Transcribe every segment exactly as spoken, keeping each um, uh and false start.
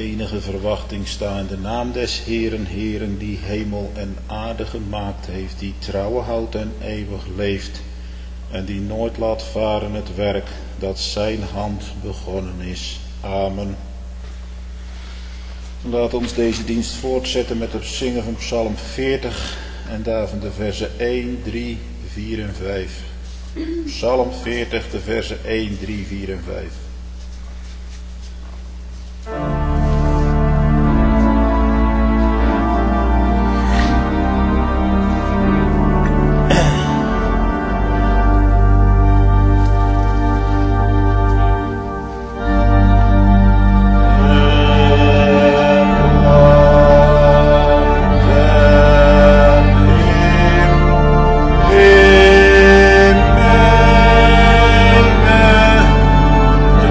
enige verwachting sta in de naam des Heeren, Heeren, die hemel en aarde gemaakt heeft, die trouwen houdt en eeuwig leeft, en die nooit laat varen het werk dat zijn hand begonnen is. Amen. Laat ons deze dienst voortzetten met het zingen van Psalm veertig en daarvan de versen één, drie, vier en vijf. Psalm veertig, de versen één, drie, vier en vijf. Amen.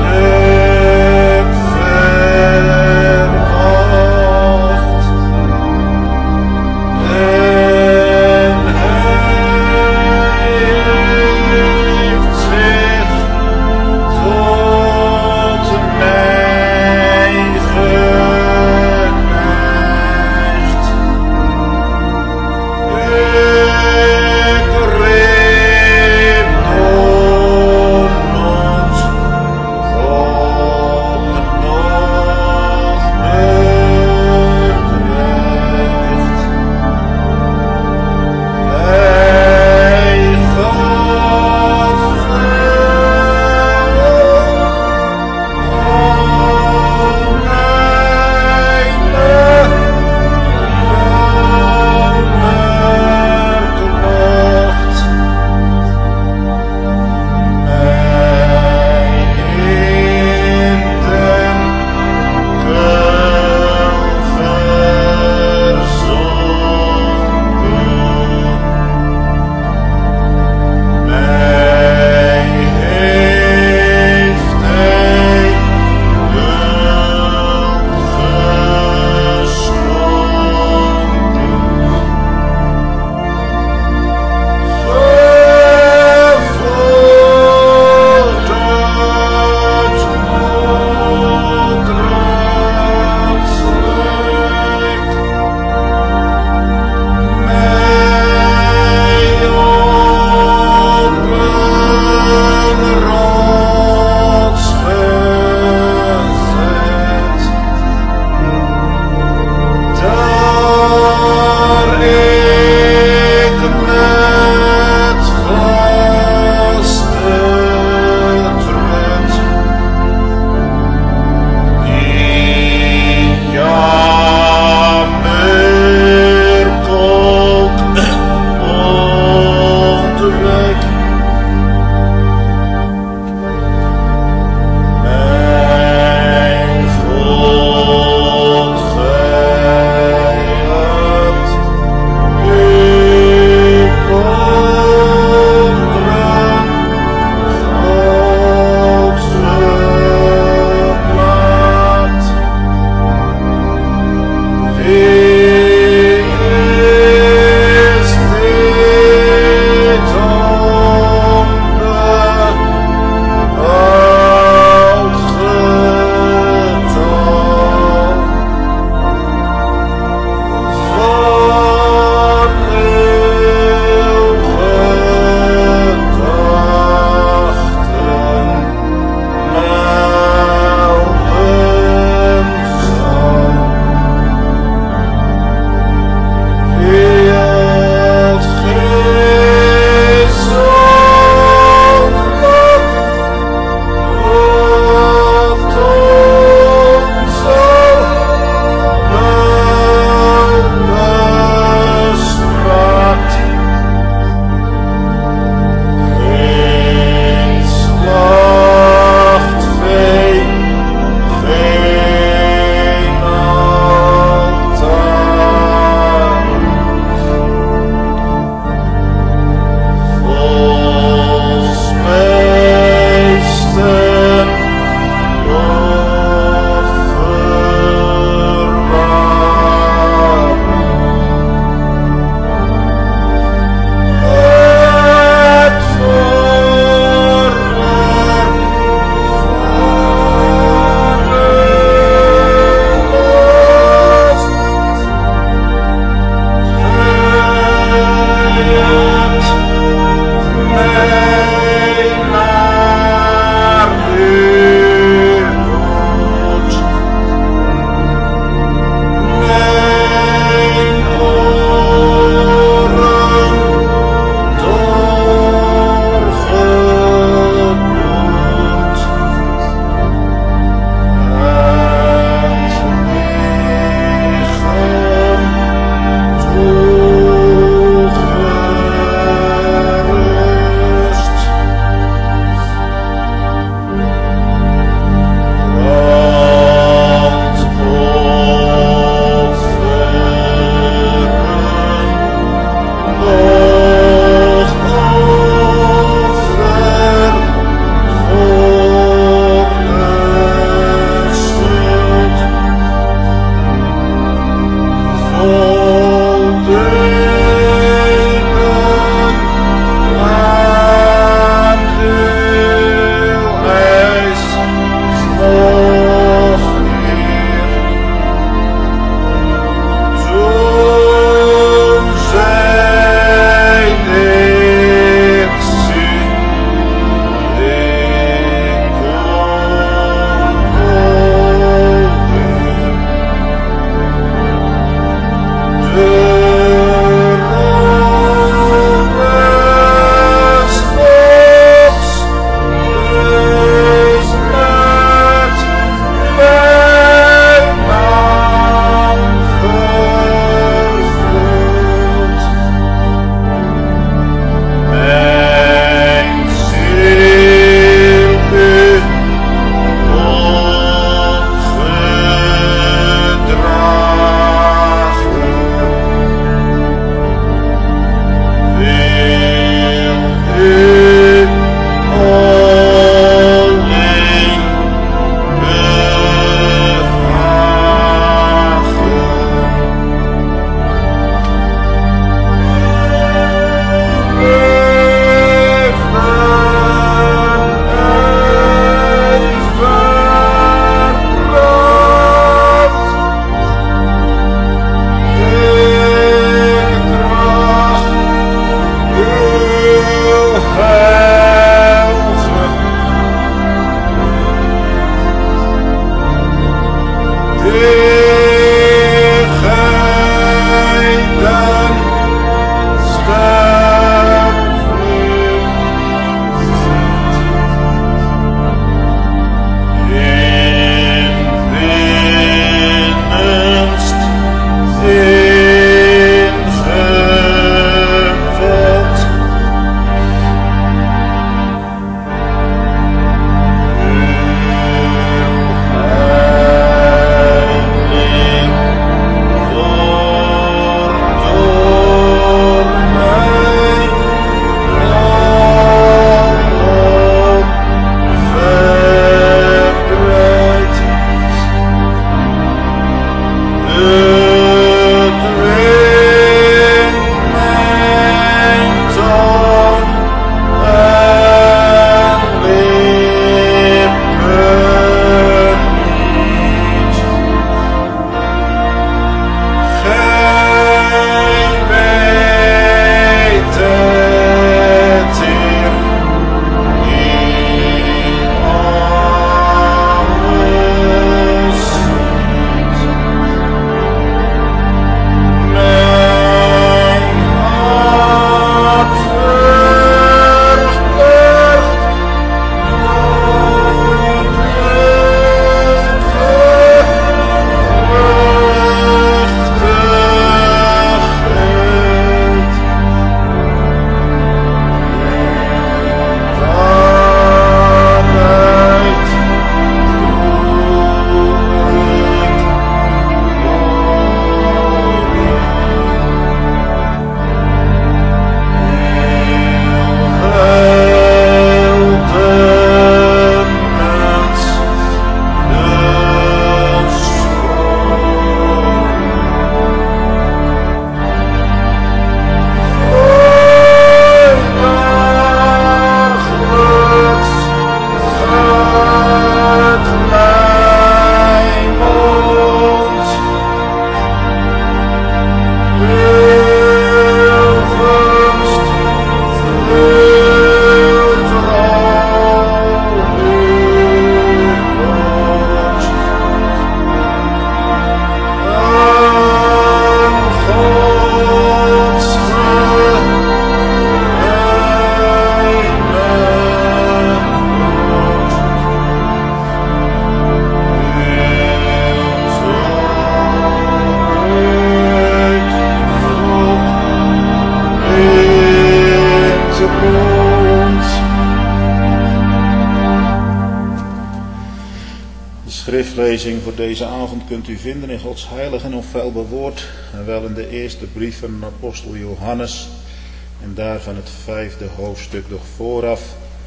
schriftlezing voor deze avond kunt u vinden in Gods heilig en onfeilbaar woord, en wel in de eerste brief van de apostel Johannes, en daarvan het vijfde hoofdstuk, doch vooraf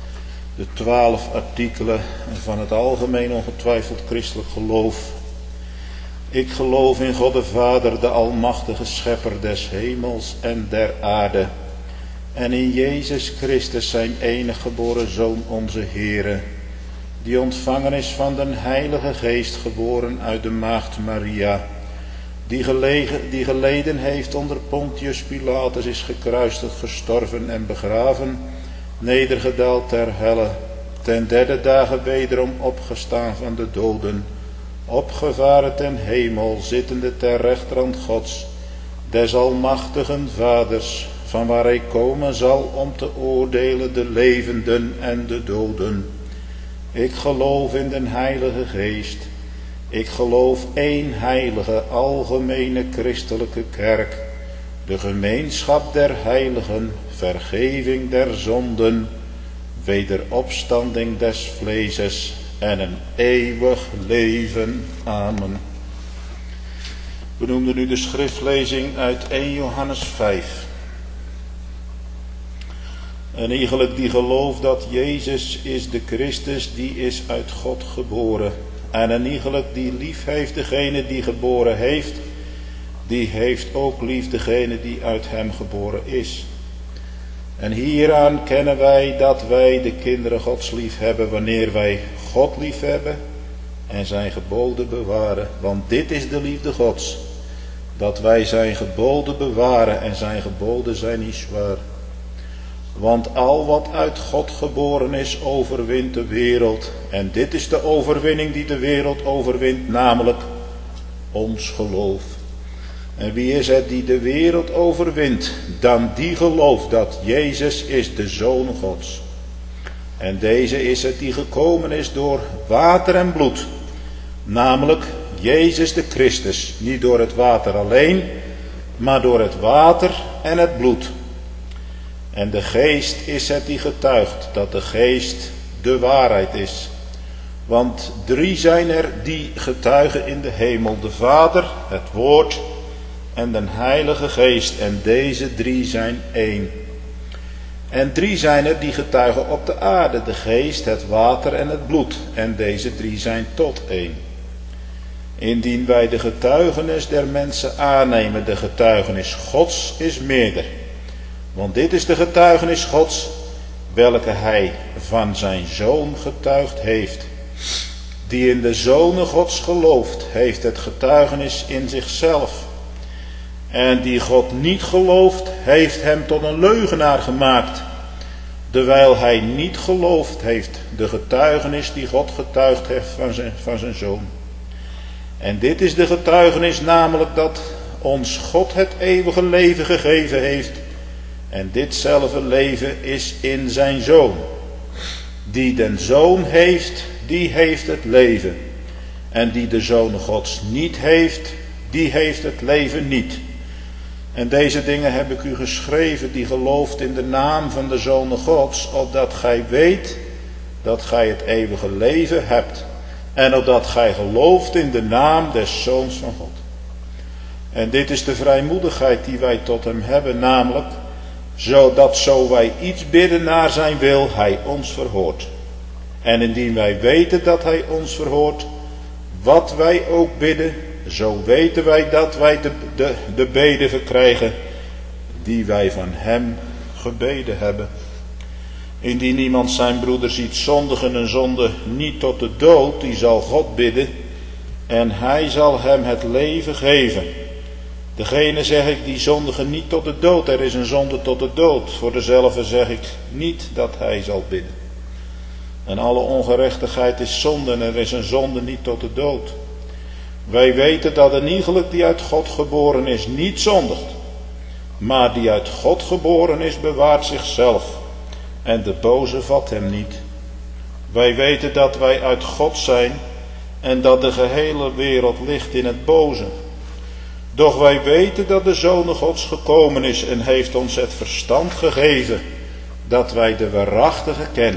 de twaalf artikelen van het algemeen ongetwijfeld christelijk geloof. Ik geloof in God de Vader, de almachtige schepper des hemels en der aarde, en in Jezus Christus, zijn enige geboren Zoon, onze Heere, die ontvangen is van den Heilige Geest, geboren uit de maagd Maria, die, gelegen, die geleden heeft onder Pontius Pilatus, is gekruisigd, gestorven en begraven, nedergedaald ter helle, ten derde dagen wederom opgestaan van de doden, opgevaren ten hemel, zittende ter rechterhand Gods, des almachtigen Vaders, van waar hij komen zal om te oordelen de levenden en de doden. Ik geloof in den Heilige Geest. Ik geloof één heilige, algemene christelijke kerk, de gemeenschap der heiligen, vergeving der zonden, wederopstanding des vleeses en een eeuwig leven. Amen. We noemden nu de schriftlezing uit eerste Johannes vijf. En eigenlijk die gelooft dat Jezus is de Christus, die is uit God geboren. En een eigenlijk die lief heeft degene die geboren heeft, die heeft ook lief degene die uit hem geboren is. En hieraan kennen wij dat wij de kinderen Gods lief hebben, wanneer wij God lief hebben en zijn geboden bewaren. Want dit is de liefde Gods, dat wij zijn geboden bewaren, en zijn geboden zijn niet zwaar. Want al wat uit God geboren is, overwint de wereld. En dit is de overwinning die de wereld overwint, namelijk ons geloof. En wie is het die de wereld overwint, dan die gelooft dat Jezus is de Zoon Gods. En deze is het die gekomen is door water en bloed, namelijk Jezus de Christus, niet door het water alleen, maar door het water en het bloed. En de Geest is het die getuigt dat de Geest de waarheid is. Want drie zijn er die getuigen in de hemel, de Vader, het Woord en de Heilige Geest. En deze drie zijn één. En drie zijn er die getuigen op de aarde, de Geest, het water en het bloed. En deze drie zijn tot één. Indien wij de getuigenis der mensen aannemen, de getuigenis Gods is meerder. Want dit is de getuigenis Gods, welke hij van zijn Zoon getuigd heeft. Die in de Zonen Gods gelooft, heeft het getuigenis in zichzelf. En die God niet gelooft, heeft hem tot een leugenaar gemaakt. Terwijl hij niet gelooft heeft de getuigenis die God getuigd heeft van zijn, van zijn Zoon. En dit is de getuigenis, namelijk dat ons God het eeuwige leven gegeven heeft. En ditzelfde leven is in zijn Zoon. Die den Zoon heeft, die heeft het leven. En die de Zoon Gods niet heeft, die heeft het leven niet. En deze dingen heb ik u geschreven, die gelooft in de naam van de Zoon Gods, opdat gij weet dat gij het eeuwige leven hebt. En opdat gij gelooft in de naam des Zoons van God. En dit is de vrijmoedigheid die wij tot hem hebben, namelijk, zodat zo wij iets bidden naar zijn wil, hij ons verhoort. En indien wij weten dat hij ons verhoort, wat wij ook bidden, zo weten wij dat wij de, de, de beden verkrijgen die wij van hem gebeden hebben. Indien iemand zijn broeder ziet zondigen en zonde niet tot de dood, die zal God bidden en hij zal hem het leven geven. Degene zeg ik die zondigen niet tot de dood, er is een zonde tot de dood. Voor dezelfde zeg ik niet dat hij zal bidden. En alle ongerechtigheid is zonde en er is een zonde niet tot de dood. Wij weten dat een iegelijk die uit God geboren is niet zondigt. Maar die uit God geboren is bewaart zichzelf. En de boze vat hem niet. Wij weten dat wij uit God zijn. En dat de gehele wereld ligt in het boze. Doch wij weten dat de Zoon Gods gekomen is en heeft ons het verstand gegeven. Dat wij de waarachtige kennen.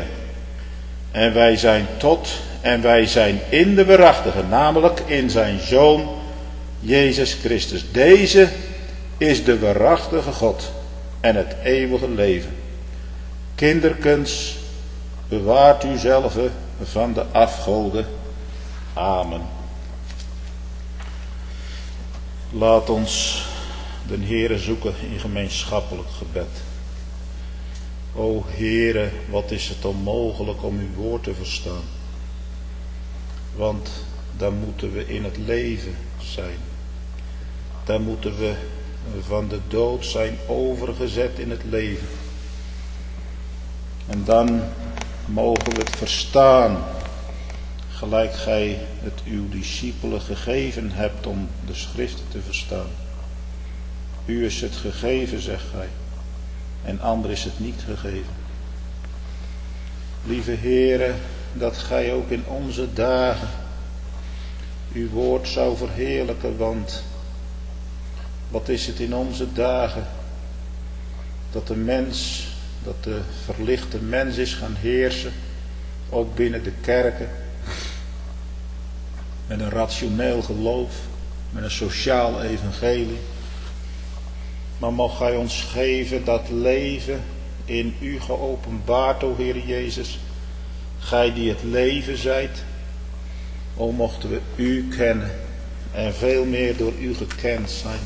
En wij zijn tot en wij zijn in de waarachtige, namelijk in zijn Zoon Jezus Christus. Deze is de waarachtige God en het eeuwige leven. Kinderkens, bewaart u zelf van de afgoden. Amen. Laat ons de Heere zoeken in gemeenschappelijk gebed. O Heere, wat is het onmogelijk om uw woord te verstaan. Want dan moeten we in het leven zijn. Dan moeten we van de dood zijn overgezet in het leven. En dan mogen we het verstaan, gelijk gij het uw discipelen gegeven hebt om de schriften te verstaan. U is het gegeven, zegt gij, en ander is het niet gegeven. Lieve Heere, dat gij ook in onze dagen uw woord zou verheerlijken, want wat is het in onze dagen dat de mens, dat de verlichte mens is gaan heersen, ook binnen de kerken, met een rationeel geloof, met een sociaal evangelie. Maar mag gij ons geven dat leven in u geopenbaard, o Heer Jezus, gij die het leven zijt. O mochten we u kennen en veel meer door u gekend zijn.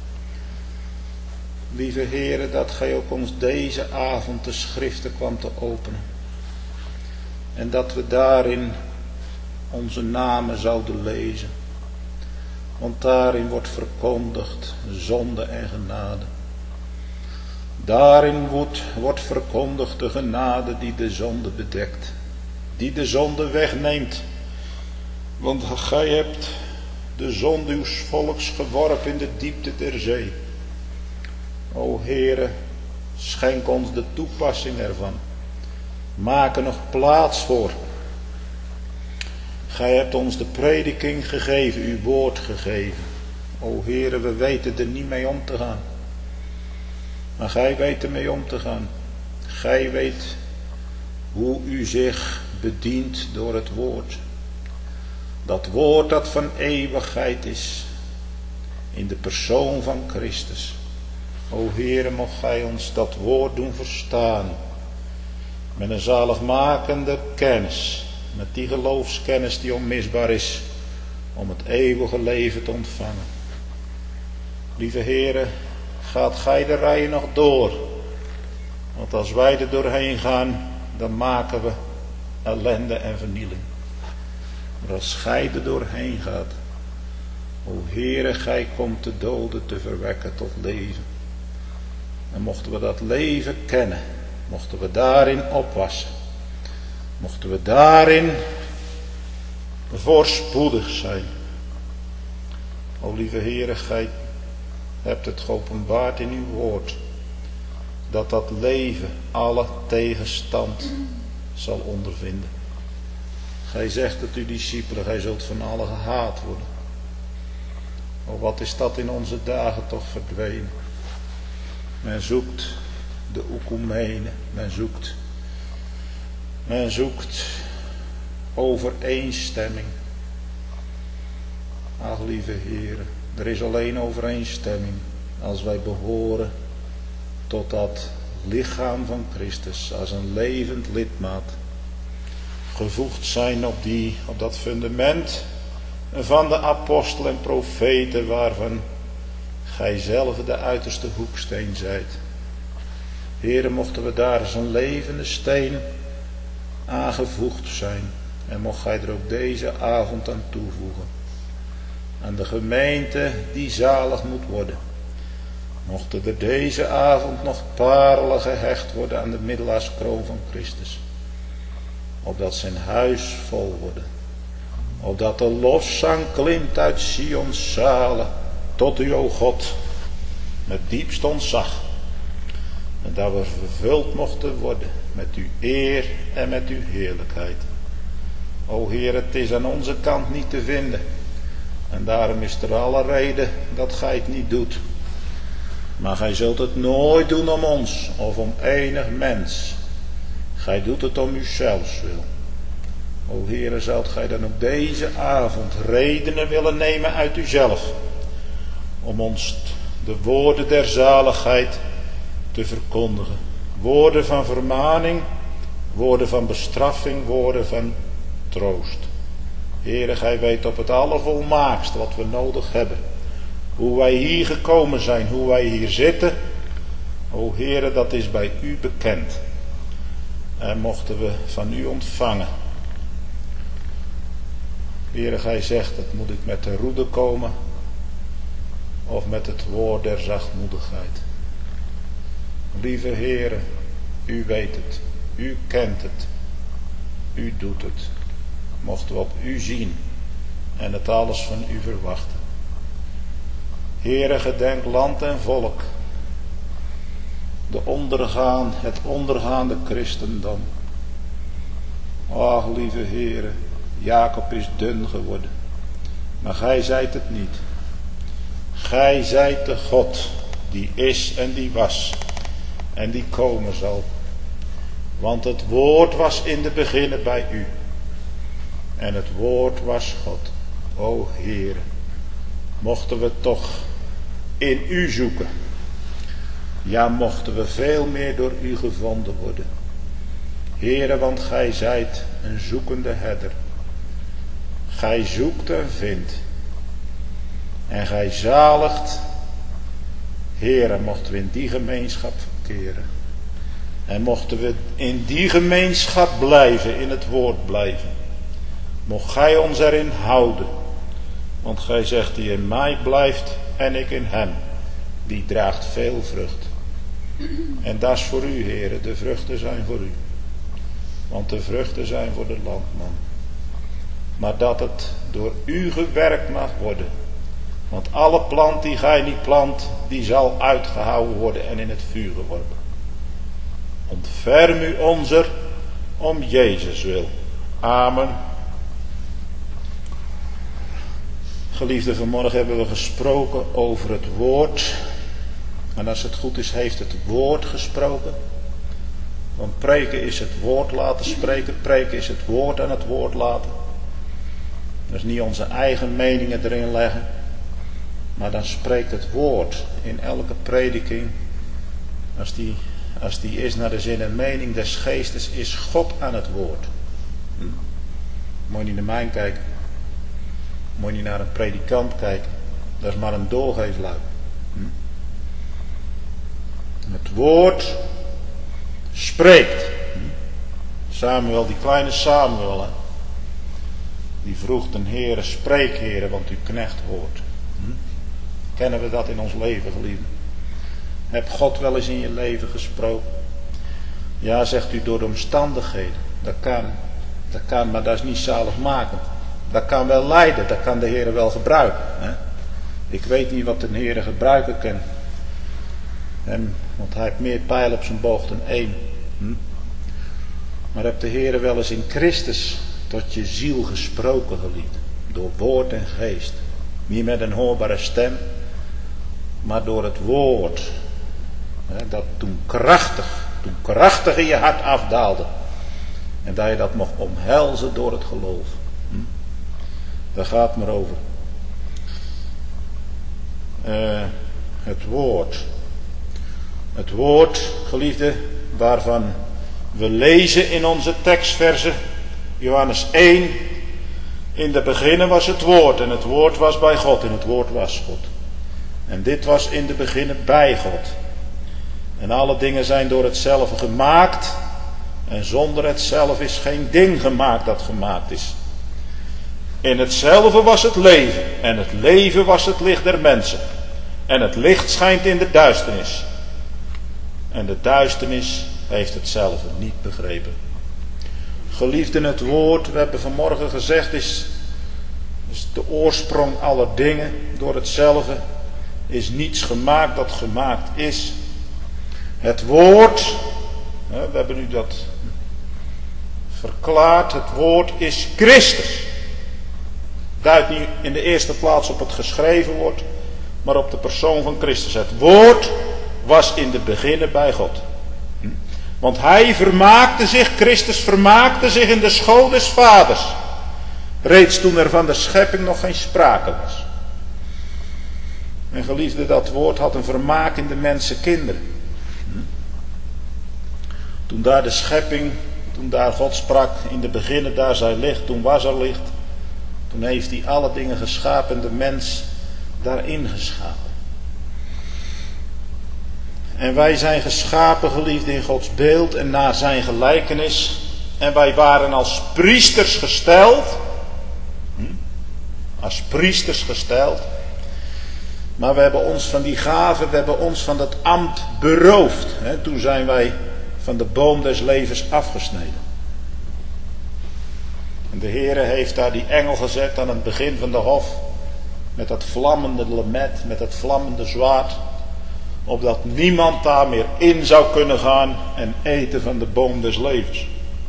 Lieve Heere, dat gij ook ons deze avond de schriften kwam te openen. En dat we daarin onze namen zouden lezen. Want daarin wordt verkondigd zonde en genade. Daarin wordt, wordt verkondigd de genade die de zonde bedekt. Die de zonde wegneemt. Want gij hebt de zonde uws volks geworpen in de diepte der zee. O Heere, schenk ons de toepassing ervan. Maak er nog plaats voor. Gij hebt ons de prediking gegeven, uw woord gegeven. O Heere, we weten er niet mee om te gaan. Maar gij weet ermee om te gaan. Gij weet hoe u zich bedient door het woord. Dat woord dat van eeuwigheid is. In de persoon van Christus. O Heere, mocht gij ons dat woord doen verstaan. Met een zaligmakende kennis. Met die geloofskennis die onmisbaar is. Om het eeuwige leven te ontvangen. Lieve Heere, gaat gij de rijen nog door. Want als wij er doorheen gaan, dan maken we ellende en vernieling. Maar als gij er doorheen gaat, o Heere, gij komt de doden te verwekken tot leven. En mochten we dat leven kennen, mochten we daarin opwassen, mochten we daarin voorspoedig zijn. O lieve Heere, gij hebt het geopenbaard in uw woord, dat dat leven alle tegenstand zal ondervinden. Gij zegt het uw discipelen, gij zult van allen gehaat worden. O, wat is dat in onze dagen toch verdwenen. Men zoekt de oekumene, men zoekt, men zoekt overeenstemming. Ach lieve Heere, er is alleen overeenstemming als wij behoren tot dat lichaam van Christus als een levend lidmaat. Gevoegd zijn op, die, op dat fundament van de apostelen en profeten waarvan gij zelf de uiterste hoeksteen zijt. Heere, mochten we daar als een levende steen aangevoegd zijn. En mocht gij er ook deze avond aan toevoegen. Aan de gemeente die zalig moet worden. Mochten er deze avond nog parelen gehecht worden aan de middelaarskroon van Christus. Opdat zijn huis vol worden. Opdat de lofzang klimt uit Sions zalen tot u, o God, met diepst ontzag. En dat we vervuld mochten worden met uw eer en met uw heerlijkheid. O Heer, het is aan onze kant niet te vinden. En daarom is er alle reden dat gij het niet doet. Maar gij zult het nooit doen om ons of om enig mens. Gij doet het om uzelfs wil. O Heere, zult gij dan ook deze avond redenen willen nemen uit uzelf. Om ons de woorden der zaligheid te verkondigen. Woorden van vermaning, woorden van bestraffing, woorden van troost. Heere, gij weet op het allervolmaakst wat we nodig hebben. Hoe wij hier gekomen zijn, hoe wij hier zitten. O Heere, dat is bij u bekend. En mochten we van u ontvangen. Heere, gij zegt, het moet ik met de roede komen. Of met het woord der zachtmoedigheid. Lieve Heere, u weet het. U kent het. U doet het. Mochten we op u zien. En het alles van u verwachten. Heere, gedenk land en volk. De ondergaan, het ondergaande christendom. Ach, lieve Heere, Jacob is dun geworden. Maar gij zijt het niet. Gij zijt de God die is en die was en die komen zal. Want het woord was in de beginnen bij u. En het woord was God. O Heere, mochten we toch in u zoeken. Ja, mochten we veel meer door u gevonden worden. Heere, want gij zijt een zoekende herder. Gij zoekt en vindt. En gij zaligt. Heere, mochten we in die gemeenschap verkeren. En mochten we in die gemeenschap blijven, in het woord blijven. Mocht gij ons erin houden. Want gij zegt, die in mij blijft en ik in hem, die draagt veel vrucht. En dat is voor u, Heere, de vruchten zijn voor u. Want de vruchten zijn voor de landman. Maar dat het door u gewerkt mag worden. Want alle plant die gij niet plant, die zal uitgehouwen worden en in het vuur geworpen. Ontferm u onzer om Jezus wil. Amen. Geliefden, vanmorgen hebben we gesproken over het woord. En als het goed is, heeft het woord gesproken. Want preken is het woord laten spreken. Preken is het woord aan het woord laten. Dus niet onze eigen meningen erin leggen. Maar dan spreekt het woord in elke prediking. Als die, als die is naar de zin en mening des geestes, is God aan het woord. Hm? Moet je niet naar mij kijken. Moet je niet naar een predikant kijken. Dat is maar een doorgeefluik. Hm? Het woord spreekt. Hm? Samuel, die kleine Samuel, hè? Die vroeg ten Heere, spreek Heere, want uw knecht hoort. Hm? Kennen we dat in ons leven, geliefden? Heb God wel eens in je leven gesproken? Ja, zegt u, door de omstandigheden. Dat kan, dat kan, maar dat is niet zaligmakend. Dat kan wel leiden, dat kan de Heere wel gebruiken. Hè? Ik weet niet wat de Heere gebruiken kan. En, want hij heeft meer pijl op zijn boog dan één. Hm? Maar heb de Heere wel eens in Christus tot je ziel gesproken, geliefd. Door woord en geest. Niet met een hoorbare stem, maar door het woord. Hè, dat toen krachtig, toen krachtig in je hart afdaalde. En dat je dat mocht omhelzen door het geloof. Hm? Daar gaat het maar over. Uh, het woord. Het woord, geliefde, waarvan we lezen in onze tekstversen. Johannes één. In de beginnen was het woord en het woord was bij God en het woord was God. En dit was in de beginnen bij God. En alle dingen zijn door hetzelfde gemaakt. En zonder hetzelfde is geen ding gemaakt dat gemaakt is. In hetzelfde was het leven. En het leven was het licht der mensen. En het licht schijnt in de duisternis. En de duisternis heeft hetzelfde niet begrepen. Geliefden, het woord, we hebben vanmorgen gezegd, is, is de oorsprong aller dingen. Door hetzelfde is niets gemaakt dat gemaakt is. Het woord, we hebben nu dat verklaard, het woord is Christus. Duidt niet in de eerste plaats op het geschreven woord, maar op de persoon van Christus. Het woord was in de beginnen bij God. Want hij vermaakte zich, Christus vermaakte zich in de school des vaders. Reeds toen er van de schepping nog geen sprake was. En geliefde, dat woord had een vermaak in de mensen kinderen. Toen daar de schepping, toen daar God sprak, in de beginnen daar zij licht, toen was er licht. Toen heeft hij alle dingen geschapen en de mens daarin geschapen. En wij zijn geschapen, geliefd, in Gods beeld en naar zijn gelijkenis. En wij waren als priesters gesteld. Hm? Als priesters gesteld. Maar we hebben ons van die gave, we hebben ons van dat ambt beroofd. Hè? Toen zijn wij van de boom des levens afgesneden. En de Heere heeft daar die engel gezet aan het begin van de hof. Met dat vlammende lemet, met dat vlammende zwaard. Opdat niemand daar meer in zou kunnen gaan en eten van de boom des levens.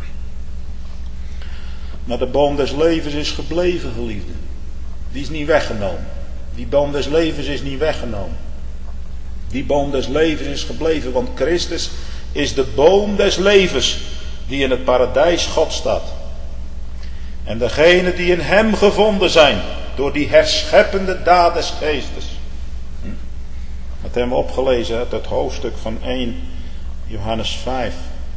Maar de boom des levens is gebleven, geliefden. Die is niet weggenomen. Die boom des levens is niet weggenomen. Die boom des levens is gebleven, want Christus is de boom des levens die in het paradijs God staat. En degenen die in hem gevonden zijn door die herscheppende daad des geestes. Dat hebben we opgelezen uit het hoofdstuk van één Johannes vijf.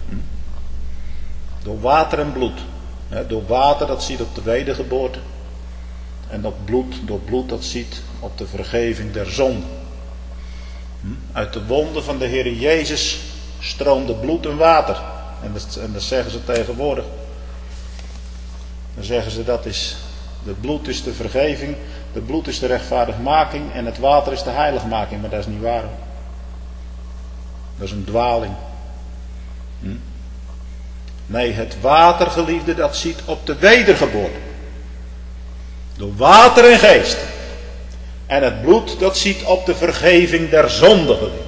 Door water en bloed. Door water dat ziet op de wedergeboorte. En dat bloed, door bloed dat ziet op de vergeving der zonde. Uit de wonden van de Heer Jezus stroomde bloed en water. En dat, en dat zeggen ze tegenwoordig. Dan zeggen ze dat is, het bloed is de vergeving, de bloed is de rechtvaardigmaking en het water is de heiligmaking. Maar dat is niet waar. Dat is een dwaling. Hm? Nee, het water, geliefde, dat ziet op de wedergeboorte. Door water en geest. En het bloed dat ziet op de vergeving der zonden, geliefden.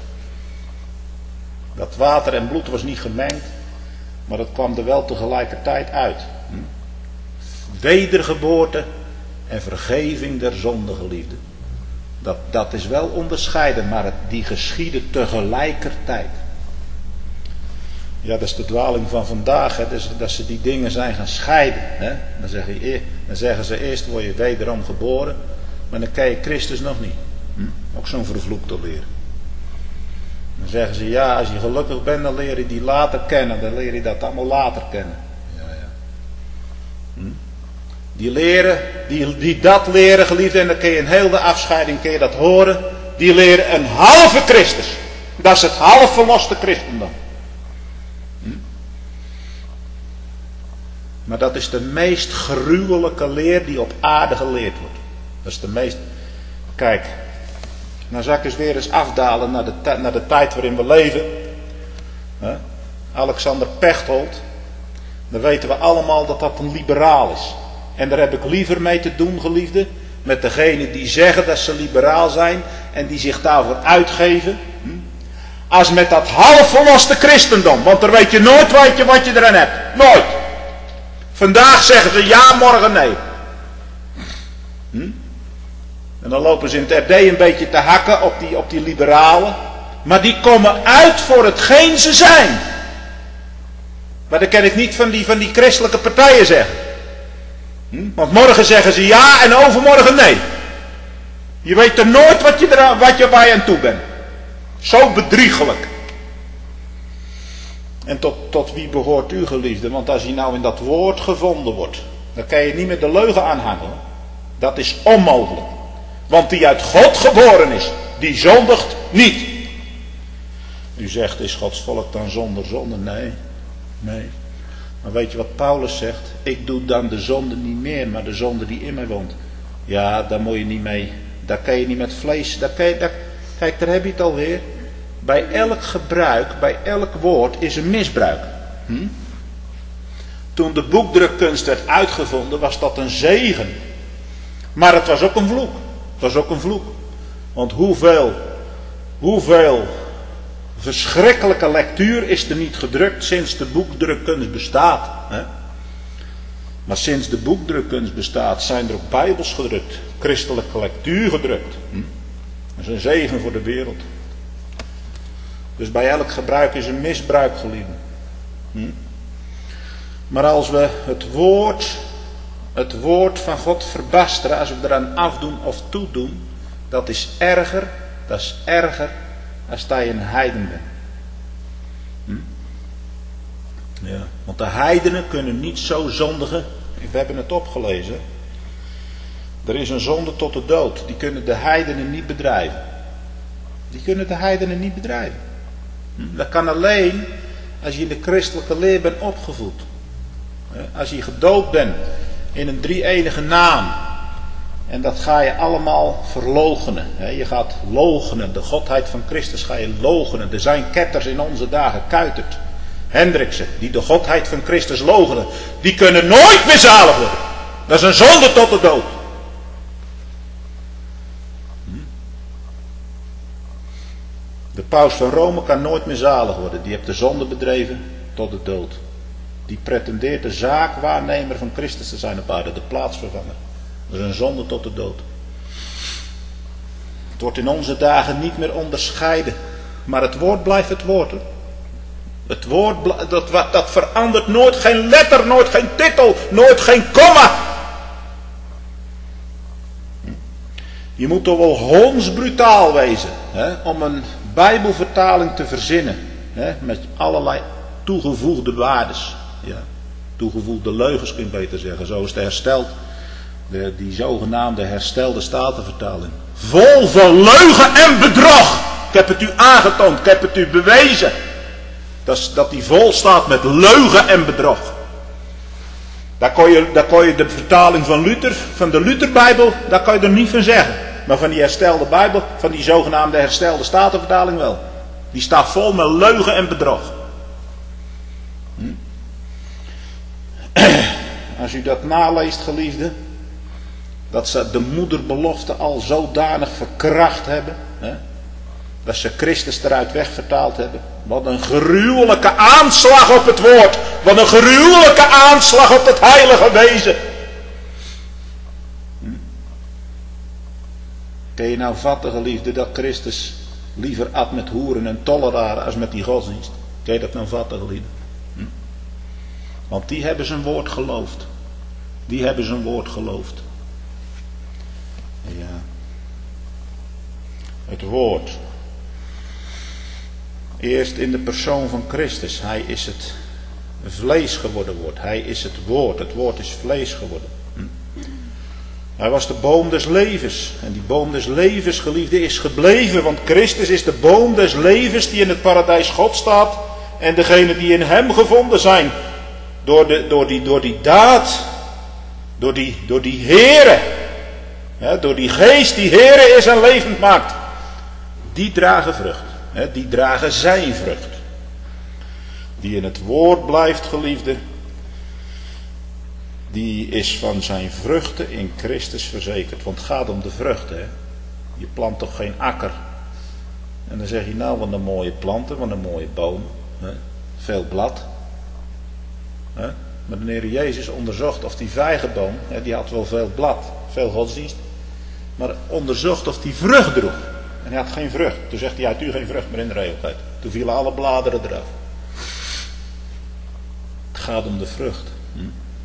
Dat water en bloed was niet gemengd, maar dat kwam er wel tegelijkertijd uit. Wedergeboorte en vergeving der zonden, geliefden. Dat, dat is wel onderscheiden, maar het, die geschieden tegelijkertijd. Ja, dat is de dwaling van vandaag, hè, dus, dat ze die dingen zijn gaan scheiden. Hè. Dan, zeg je, dan zeggen ze eerst word je wederom geboren, maar dan ken je Christus nog niet. Hm? Ook zo'n vervloekte leer. Dan zeggen ze ja, als je gelukkig bent dan leer je die later kennen, dan leer je dat allemaal later kennen. Ja, ja. Hm? Die leren, die, die dat leren, geliefde, en dan kun je in heel de afscheiding kun je dat horen. Die leren een halve Christus. Dat is het half verloste christendom. Hm? Maar dat is de meest gruwelijke leer die op aarde geleerd wordt. Dat is de meest... Kijk, nou zal ik eens weer eens afdalen naar de, naar de tijd waarin we leven. He? Alexander Pechtold, dan weten we allemaal dat dat een liberaal is. En daar heb ik liever mee te doen, geliefde, met degenen die zeggen dat ze liberaal zijn en die zich daarvoor uitgeven, hm? als met dat halfverloste christendom. Want dan weet je nooit wat je, wat je eraan hebt. Nooit. Vandaag zeggen ze ja, morgen nee. Hm? En dan lopen ze in het R D een beetje te hakken op die, op die liberalen. Maar die komen uit voor hetgeen ze zijn. Maar dat kan ik niet van die, van die christelijke partijen zeggen. Hm? Want morgen zeggen ze ja en overmorgen nee. Je weet er nooit wat je, er, wat je waar je aan toe bent. Zo bedriegelijk. En tot, tot wie behoort u, geliefde? Want als je nou in dat woord gevonden wordt, dan kan je niet meer de leugen aanhangen. Dat is onmogelijk. Want die uit God geboren is, die zondigt niet. U zegt, is Gods volk dan zonder zonde? Nee, nee. Maar weet je wat Paulus zegt? Ik doe dan de zonde niet meer, maar de zonde die in mij woont. Ja, daar moet je niet mee. Daar kan je niet met vlees. Daar kan je, daar, kijk, daar heb je het alweer. Bij elk gebruik, bij elk woord is een misbruik. Hm? Toen de boekdrukkunst werd uitgevonden, was dat een zegen. Maar het was ook een vloek. Het was ook een vloek. Want hoeveel, hoeveel verschrikkelijke lectuur is er niet gedrukt sinds de boekdrukkunst bestaat. Hè? Maar sinds de boekdrukkunst bestaat zijn er ook bijbels gedrukt. Christelijke lectuur gedrukt. Hm? Dat is een zegen voor de wereld. Dus bij elk gebruik is een misbruik, geliefden. Hm? Maar als we het woord, het woord van God verbasteren, als we eraan afdoen of toedoen, dat is erger, dat is erger als dat je een heiden bent. Hm? Ja, want de heidenen kunnen niet zo zondigen. We hebben het opgelezen. Er is een zonde tot de dood. Die kunnen de heidenen niet bedrijven. Die kunnen de heidenen niet bedrijven. Hm? Dat kan alleen als je in de christelijke leer bent opgevoed. Als je gedoopt bent in een drie-enige naam. En dat ga je allemaal verloochenen. Je gaat loochenen. De godheid van Christus ga je loochenen. Er zijn ketters in onze dagen, Kuitert, Hendriksen, die de godheid van Christus loochenen. Die kunnen nooit meer zalig worden. Dat is een zonde tot de dood. De paus van Rome kan nooit meer zalig worden. Die heeft de zonde bedreven tot de dood. Die pretendeert de zaakwaarnemer van Christus te zijn op aarde, de plaatsvervanger. Dat is een zonde tot de dood. Het wordt in onze dagen niet meer onderscheiden. Maar het woord blijft het woord. Hè? Het woord, dat, dat verandert nooit, geen letter, nooit geen titel, nooit geen komma. Je moet toch wel hondsbrutaal wezen, hè, om een Bijbelvertaling te verzinnen, hè, met allerlei toegevoegde waardes. Ja, toegevoegde leugens kun je beter zeggen. Zo is het hersteld. De, die zogenaamde herstelde statenvertaling. Vol van leugen en bedrog. Ik heb het u aangetoond. Ik heb het u bewezen. Dat, is, dat die vol staat met leugen en bedrog. Daar kon, je, daar kon je de vertaling van Luther, van de Lutherbijbel, daar kan je er niet van zeggen. Maar van die herstelde Bijbel, van die zogenaamde herstelde statenvertaling wel. Die staat vol met leugen en bedrog. Hm? Als u dat naleest, geliefde, Dat ze de moederbelofte al zodanig verkracht hebben. Hè? Dat ze Christus eruit wegvertaald hebben. Wat een gruwelijke aanslag op het woord. Wat een gruwelijke aanslag op het heilige wezen. Hm? Kun je nou vatten, geliefde, dat Christus liever at met hoeren en tolleraren als met die godsdienst? Kun je dat nou vatten, geliefde? Hm? Want die hebben zijn woord geloofd. Die hebben zijn woord geloofd. Ja. Het woord. Eerst in de persoon van Christus. Hij is het vlees geworden woord. Hij is het woord. Het woord is vlees geworden. Hm. Hij was de boom des levens. En die boom des levens, geliefde, is gebleven. Want Christus is de boom des levens die in het paradijs God staat. En degenen die in hem gevonden zijn. Door, de, door, die, door die daad. Door die, door die Heere. Ja, door die geest die Heere is en levend maakt. Die dragen vrucht. Hè, die dragen zijn vrucht. Die in het woord blijft, geliefde. Die is van zijn vruchten in Christus verzekerd. Want het gaat om de vruchten. Hè. Je plant toch geen akker. En dan zeg je nou, wat een mooie planten, wat een mooie boom. Hè. Veel blad. Hè. Maar de Heer Jezus onderzocht of die vijgenboom, hè, die had wel veel blad, veel godsdienst. Maar onderzocht of die vrucht droeg. En hij had geen vrucht. Toen zegt hij, uit u geen vrucht meer in de realiteit. Toen vielen alle bladeren eraf. Het gaat om de vrucht. Hm?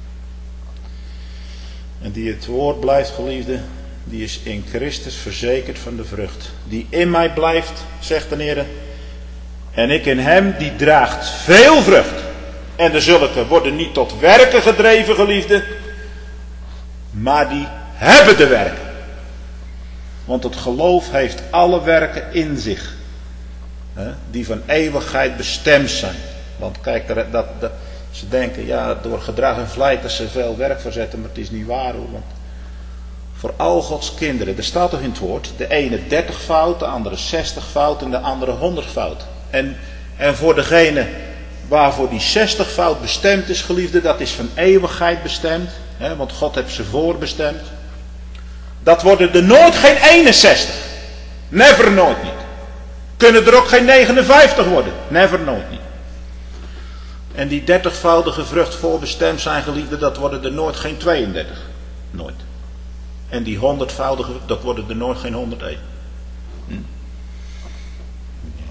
En die het woord blijft, geliefde, die is in Christus verzekerd van de vrucht. Die in mij blijft, zegt de Heer. En ik in hem, die draagt veel vrucht. En de zulke worden niet tot werken gedreven, geliefde. Maar die hebben de werken. Want het geloof heeft alle werken in zich. Hè, die van eeuwigheid bestemd zijn. Want kijk, dat, dat, dat, ze denken, ja, door gedrag en vlijt dat ze veel werk verzetten. Maar het is niet waar, hoor. Want voor al Gods kinderen, er staat toch in het woord, de ene dertig fout, de andere zestig fout en de andere honderd fout. En, en voor degene waarvoor die zestig fout bestemd is, geliefde, dat is van eeuwigheid bestemd. Hè, want God heeft ze voorbestemd. Dat worden er nooit geen eenenzestig. Never, nooit niet. Kunnen er ook geen negenenvijftig worden. Never, nooit niet. En die dertigvoudige vrucht voorbestemd zijn, geliefde, dat worden er nooit geen tweeëndertig. Nooit. En die honderdvoudige, dat worden er nooit geen honderdéén. Hm? Ja.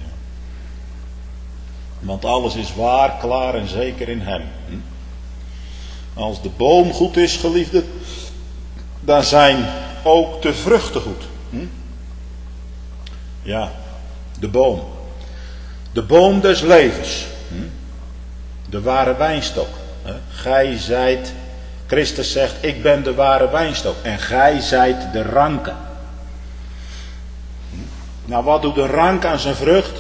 Want alles is waar, klaar en zeker in hem. Hm? Als de boom goed is, geliefde, dan zijn ook de vruchten goed. Hm? Ja, de boom. De boom des levens. Hm? De ware wijnstok. Hè? Gij zijt, Christus zegt, ik ben de ware wijnstok. En gij zijt de ranken. Hm? Nou, wat doet de rank aan zijn vrucht?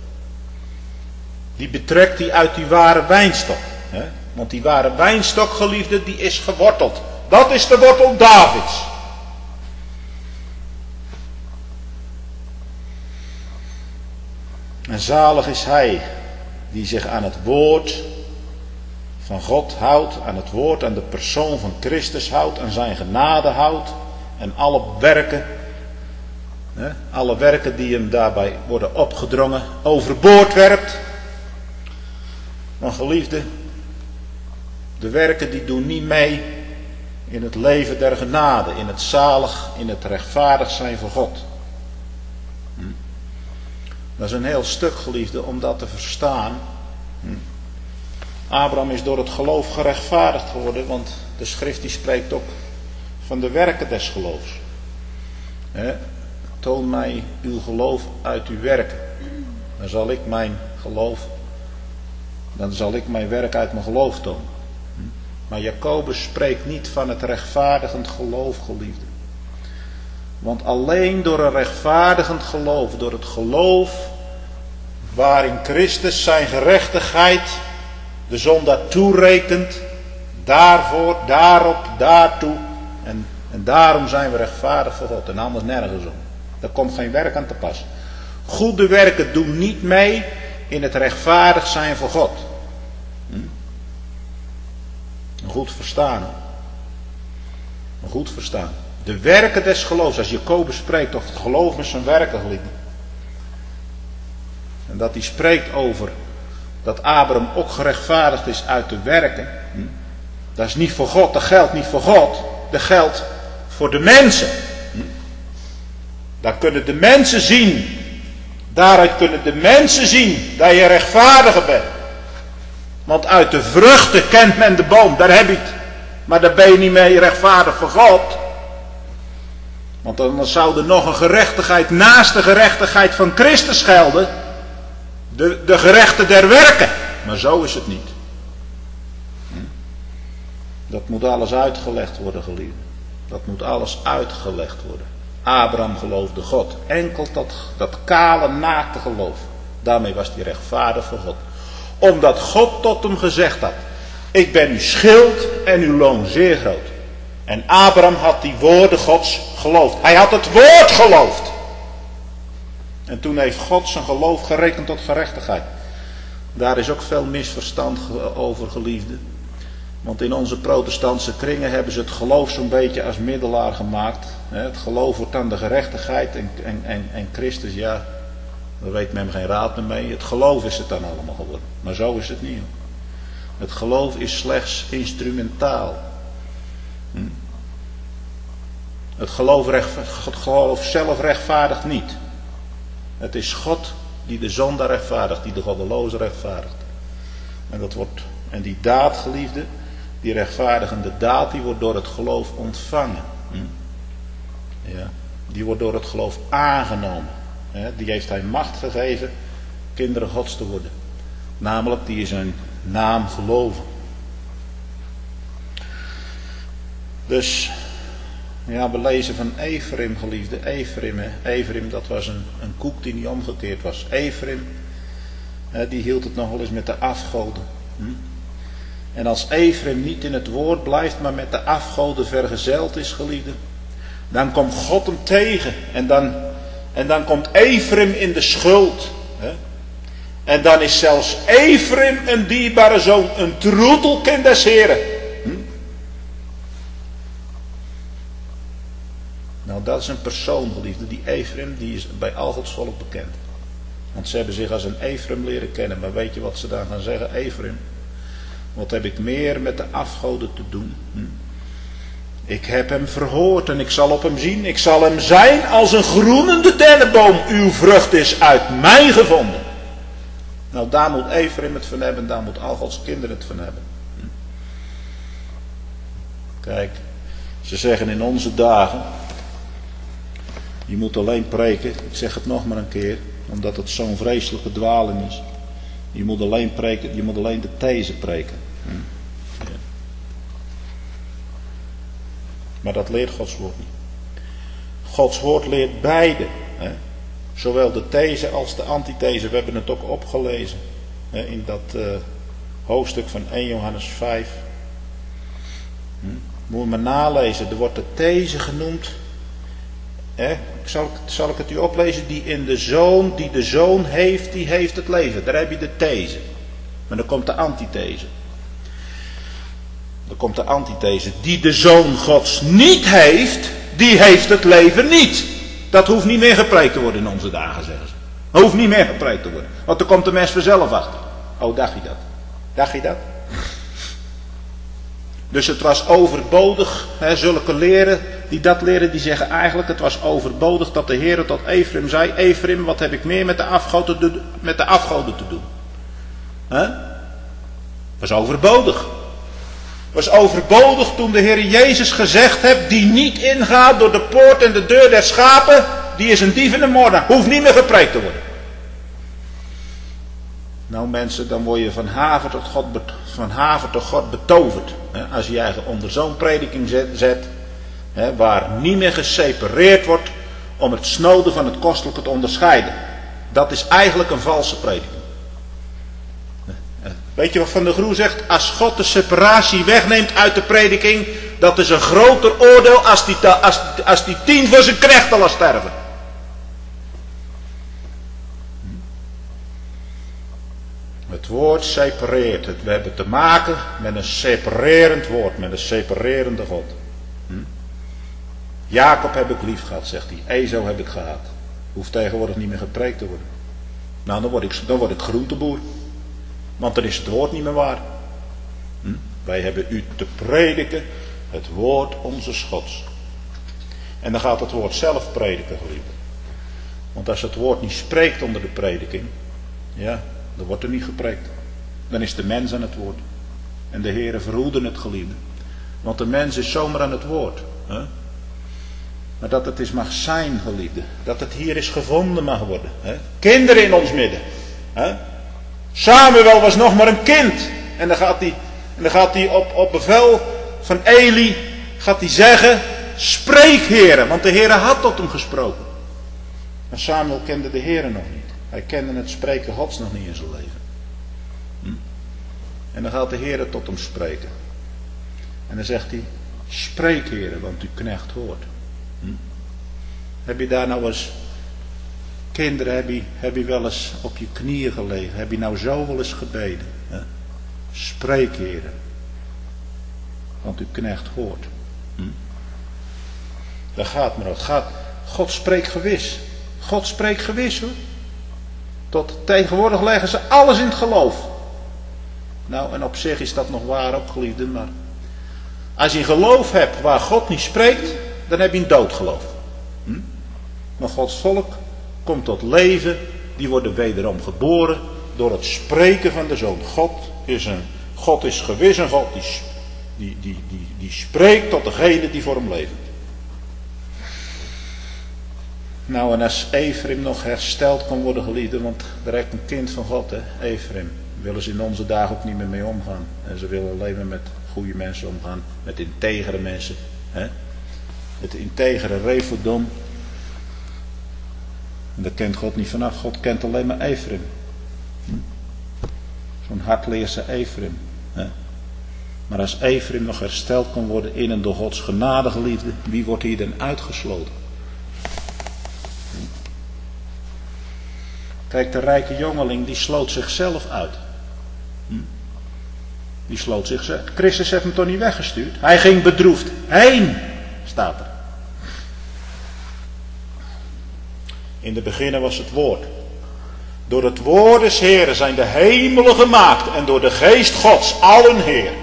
Die betrekt hij uit die ware wijnstok. Hè? Want die ware wijnstok, geliefde, die is geworteld. Dat is de wortel Davids. En zalig is hij die zich aan het woord van God houdt, aan het woord, aan de persoon van Christus houdt, aan zijn genade houdt en alle werken, hè, alle werken die hem daarbij worden opgedrongen, overboord werpt. Maar geliefde, de werken die doen niet mee in het leven der genade, in het zalig, in het rechtvaardig zijn voor God. Hm. Dat is een heel stuk, geliefde, om dat te verstaan. Hm. Abraham is door het geloof gerechtvaardigd geworden, want de schrift die spreekt ook van de werken des geloofs. He, toon mij uw geloof uit uw werken. Dan zal ik mijn geloof, dan zal ik mijn werk uit mijn geloof tonen. Hm. Maar Jacobus spreekt niet van het rechtvaardigend geloof, geliefde. Want alleen door een rechtvaardigend geloof, door het geloof waarin Christus zijn gerechtigheid de zondaar toerekent, daarvoor, daarop, daartoe. En, en daarom zijn we rechtvaardig voor God en anders nergens om. Daar komt geen werk aan te pas. Goede werken doen niet mee in het rechtvaardig zijn voor God. Hm? Goed verstaan. Goed verstaan. De werken des geloofs. Als Jacobus spreekt over het geloof met zijn werken, geliefden. En dat hij spreekt over dat Abraham ook gerechtvaardigd is uit de werken. Dat is niet voor God, dat geldt niet voor God. Dat geldt voor de mensen. Daar kunnen de mensen zien. Daaruit kunnen de mensen zien dat je rechtvaardiger bent. Want uit de vruchten kent men de boom, daar heb je het. Maar daar ben je niet mee rechtvaardig voor God. Want dan zou er nog een gerechtigheid naast de gerechtigheid van Christus gelden. De, de gerechte der werken. Maar zo is het niet. Dat moet alles uitgelegd worden, geliefden. Dat moet alles uitgelegd worden. Abraham geloofde God. Enkel dat, dat kale, naakte geloof. Daarmee was hij rechtvaardig voor God. Omdat God tot hem gezegd had. Ik ben uw schild en uw loon zeer groot. En Abraham had die woorden Gods geloofd. Hij had het woord geloofd. En toen heeft God zijn geloof gerekend tot gerechtigheid. Daar is ook veel misverstand over, geliefden. Want in onze protestantse kringen hebben ze het geloof zo'n beetje als middelaar gemaakt. Het geloof wordt dan de gerechtigheid en, en, en, en Christus, ja, daar weet men geen raad meer mee. Het geloof is het dan allemaal geworden. Maar zo is het niet. Het geloof is slechts instrumentaal. Hm. Het geloof, recht, het geloof zelf rechtvaardigt niet. Het is God die de zondaar rechtvaardigt, die de goddeloze rechtvaardigt. En, dat wordt, en die daad, geliefde, die rechtvaardigende daad, die wordt door het geloof ontvangen. Hm. Ja, die wordt door het geloof aangenomen. Ja, die heeft hij macht gegeven kinderen Gods te worden. Namelijk, die in zijn naam geloven. Dus, ja, we lezen van Ephraim, geliefde. Ephraim, hè. Ephraim, dat was een, een koek die niet omgekeerd was. Ephraim, hè, die hield het nog wel eens met de afgoden. Hm? En als Ephraim niet in het woord blijft, maar met de afgoden vergezeld is, geliefde, dan komt God hem tegen. En dan, en dan komt Ephraim in de schuld. Hè? En dan is zelfs Ephraim een dierbare zoon, een troetelkind des Heren. Hm? Nou, dat is een persoon, geliefde, die Ephraim, die is bij al Gods volk bekend. Want ze hebben zich als een Ephraim leren kennen. Maar weet je wat ze dan gaan zeggen? Ephraim, wat heb ik meer met de afgoden te doen? Hm? Ik heb hem verhoord en ik zal op hem zien. Ik zal hem zijn als een groenende dennenboom. Uw vrucht is uit mij gevonden. Nou, daar moet Ephraim het van hebben. Daar moet al Gods kinderen het van hebben. Hm? Kijk, ze zeggen in onze dagen. Je moet alleen preken. Ik zeg het nog maar een keer. Omdat het zo'n vreselijke dwaling is. Je moet alleen preken. Je moet alleen de these preken. Hm? Ja. Maar dat leert Gods woord niet. Gods woord leert beide. Hè? Zowel de these als de antithese. We hebben het ook opgelezen. Hè? In dat uh, hoofdstuk van eerste Johannes vijf. Hm? Moet je maar nalezen. Er wordt de these genoemd. Hè? Zal, ik, zal ik het u oplezen? Die in de zoon, die de zoon heeft, die heeft het leven. Daar heb je de these. Maar dan komt de antithese. Dan komt de antithese. Die de zoon Gods niet heeft, die heeft het leven niet. Dat hoeft niet meer gepreekt te worden in onze dagen, zeggen ze. Dat hoeft niet meer gepreekt te worden. Want dan komt de mens vanzelf achter. Oh, dacht je dat? Dacht je dat? Dus het was overbodig, hè, zulke leren die dat leren, die zeggen eigenlijk het was overbodig dat de Heer tot Ephraim zei, Ephraim, wat heb ik meer met de afgoden te, met de afgoden te doen? Hè? Was overbodig. Was overbodig toen de Heer Jezus gezegd heeft, die niet ingaat door de poort en de deur der schapen, die is een dief en een moordenaar. Hoeft niet meer gepreekt te worden. Nou mensen, dan word je van haver tot God, van haver tot God betoverd. Hè, als je je eigen onder zo'n prediking zet, zet hè, waar niet meer gesepareerd wordt om het snode van het kostelijke te onderscheiden. Dat is eigenlijk een valse prediking. Weet je wat Van der Groe zegt? Als God de separatie wegneemt uit de prediking, dat is een groter oordeel als die, als, als die tien voor zijn knechten laat sterven. Het woord separeert. We hebben te maken met een separerend woord. Met een separerende God. Hm? Jacob heb ik lief gehad, zegt hij. Esau heb ik gehaat. Hoeft tegenwoordig niet meer gepreekt te worden. Nou, dan word ik, dan word ik groenteboer. Want dan is het woord niet meer waar. Hm? Wij hebben u te prediken het woord onze Gods. En dan gaat het woord zelf prediken, geliefde. Want als het woord niet spreekt onder de prediking, ja, dan wordt er niet gepreekt. Dan is de mens aan het woord. En de Heere verhoede het, geliefde. Want de mens is zomaar aan het woord. Hè? Maar dat het eens mag zijn, geliefde. Dat het hier eens gevonden mag worden. Hè? Kinderen in ons midden. Hè? Samuel was nog maar een kind. En dan gaat hij, en dan gaat hij op, op bevel van Eli gaat hij zeggen, spreek Heere. Want de Heere had tot hem gesproken. En Samuel kende de Heere nog niet. Hij kende het spreken Gods nog niet in zijn leven. Hm? En dan gaat de Heere tot hem spreken. En dan zegt hij, spreek Heere, want uw knecht hoort. Hm? Heb je daar nou eens, kinderen, heb je, heb je wel eens op je knieën gelegen? Heb je nou zo wel eens gebeden? Hè? Spreek Heere, want uw knecht hoort. Hm? Daar gaat maar over. Gaat, God spreekt gewis. God spreekt gewis, hoor. Tot tegenwoordig leggen ze alles in het geloof. Nou, en op zich is dat nog waar ook, geliefde, maar als je een geloof hebt waar God niet spreekt, dan heb je een doodgeloof. Hm? Maar Gods volk komt tot leven, die worden wederom geboren door het spreken van de Zoon. God is, een, God is gewis een God die, die, die, die, die spreekt tot degene die voor hem leven. Nou, en als Ephraim nog hersteld kan worden, geliefde, want er is een kind van God, hè, Ephraim, willen ze in onze dagen ook niet meer mee omgaan. En ze willen alleen maar met goede mensen omgaan, met integere mensen. Hè? Het integere Rephodon. En daar kent God niet vanaf. God kent alleen maar Ephraim. Hm? Zo'n hardleerse Ephraim. Hè? Maar als Ephraim nog hersteld kan worden in en door Gods genade, geliefde, wie wordt hier dan uitgesloten? Hm? Kijk, de rijke jongeling die sloot zichzelf uit. Hm? Die sloot zichzelf. Christus heeft hem toch niet weggestuurd? Hij ging bedroefd heen, staat er. In de beginnen was het woord. Door het woord des Heeren zijn de hemelen gemaakt en door de geest Gods allen Heer.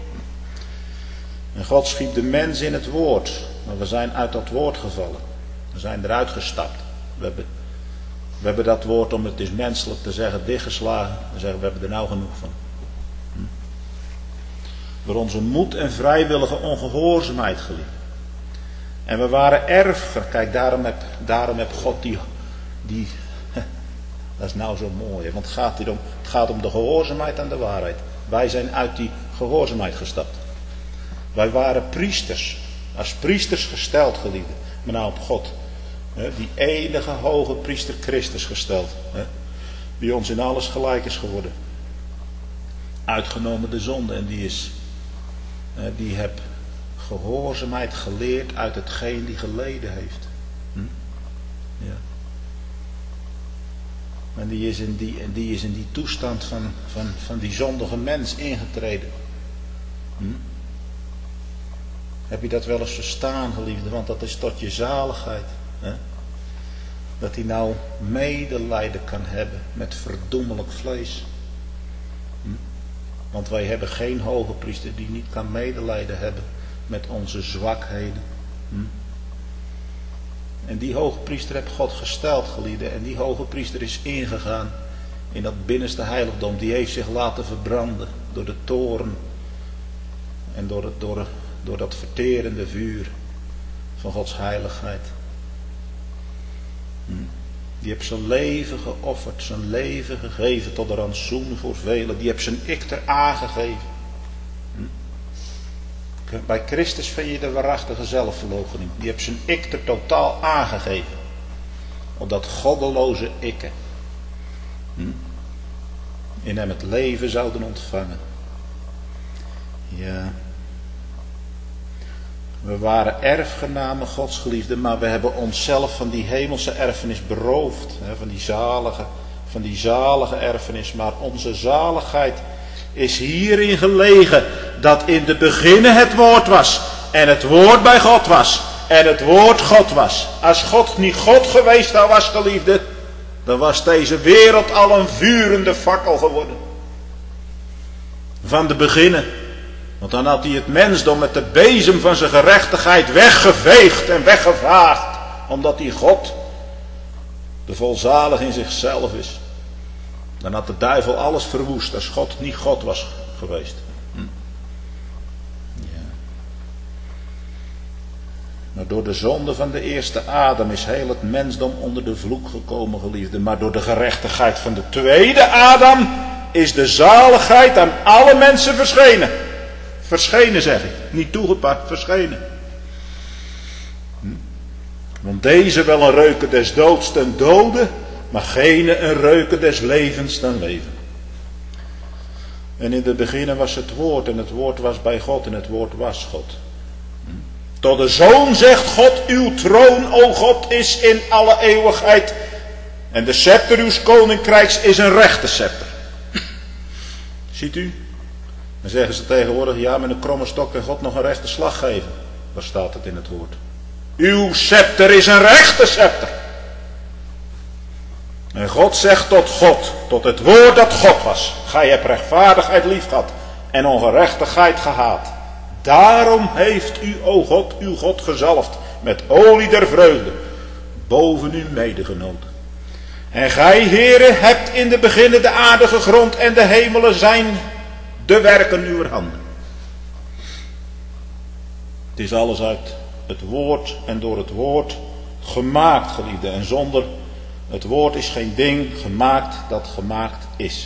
En God schiep de mens in het woord. Maar we zijn uit dat woord gevallen. We zijn eruit gestapt. We hebben, we hebben dat woord, om het is menselijk te zeggen, dichtgeslagen. We zeggen, we hebben er nou genoeg van. Hm? Door onze moed en vrijwillige ongehoorzaamheid, geliefd. En we waren erfgenamen. Kijk, daarom heb, daarom heb God die, die... Dat is nou zo mooi. Want het gaat, hier om, het gaat om de gehoorzaamheid en de waarheid. Wij zijn uit die gehoorzaamheid gestapt. Wij waren priesters. Als priesters gesteld, geliefden. Maar nou op God. Die enige hoge priester Christus gesteld. Die ons in alles gelijk is geworden. Uitgenomen de zonde. En die is... Die heb gehoorzaamheid geleerd uit hetgeen die geleden heeft. Hm? Ja. En die is in die, die, is in die toestand van, van, van die zondige mens ingetreden. Hm? Heb je dat wel eens verstaan, geliefde? Want dat is tot je zaligheid. Hè? Dat hij nou medelijden kan hebben met verdoemelijk vlees. Hm? Want wij hebben geen hoge priester die niet kan medelijden hebben met onze zwakheden. Hm? En die hoge priester heeft God gesteld, geliefde. En die hoge priester is ingegaan in dat binnenste heiligdom. Die heeft zich laten verbranden door de toorn. En door, het, door, door dat verterende vuur van Gods heiligheid. Hm. Die heeft zijn leven geofferd. Zijn leven gegeven tot een rantsoen voor velen. Die heeft zijn ik er aangegeven. Hm. Bij Christus vind je de waarachtige zelfverloochening. Die heeft zijn ik er totaal aangegeven. Op dat goddeloze ikke. Hm? In hem het leven zouden ontvangen. Ja. We waren erfgenamen Gods geliefden, maar we hebben onszelf van die hemelse erfenis beroofd. Hè, van die zalige, van die zalige erfenis. Maar onze zaligheid is hierin gelegen dat in de beginnen het woord was. En het woord bij God was. en het woord God was. Als God niet God geweest zou was, geliefde, dan was deze wereld al een vurende fakkel geworden. Van de beginnen. Want dan had hij het mensdom met de bezem van zijn gerechtigheid weggeveegd en weggevaagd. Omdat hij God, de volzalig in zichzelf is. Dan had de duivel alles verwoest als God niet God was geweest. Hm. Ja. Maar door de zonde van de eerste Adam is heel het mensdom onder de vloek gekomen, geliefde. Maar door de gerechtigheid van de tweede Adam is de zaligheid aan alle mensen verschenen. Verschenen zeg ik, niet toegepast, verschenen. Hm. Want deze wel een reuken des doods ten dode, maar gene een reuken des levens ten leven. En in het begin was het woord en het woord was bij God en het woord was God. Hm. Tot de Zoon zegt God, uw troon, o God, is in alle eeuwigheid. En de scepter uws koninkrijks is een rechte scepter. Ziet u? Dan zeggen ze tegenwoordig, ja, met een kromme stok kan God nog een rechte slag geven. Waar staat het in het woord? Uw scepter is een rechte scepter. En God zegt tot God, tot het woord dat God was. Gij hebt rechtvaardigheid lief gehad en ongerechtigheid gehaat. Daarom heeft u, o God, uw God gezalfd met olie der vreugde boven uw medegenoten. En gij, Heere, hebt in de beginnen de aarde gegrond en de hemelen zijn de werken uw handen. Het is alles uit het woord en door het woord gemaakt, geliefde. En zonder het woord is geen ding gemaakt dat gemaakt is.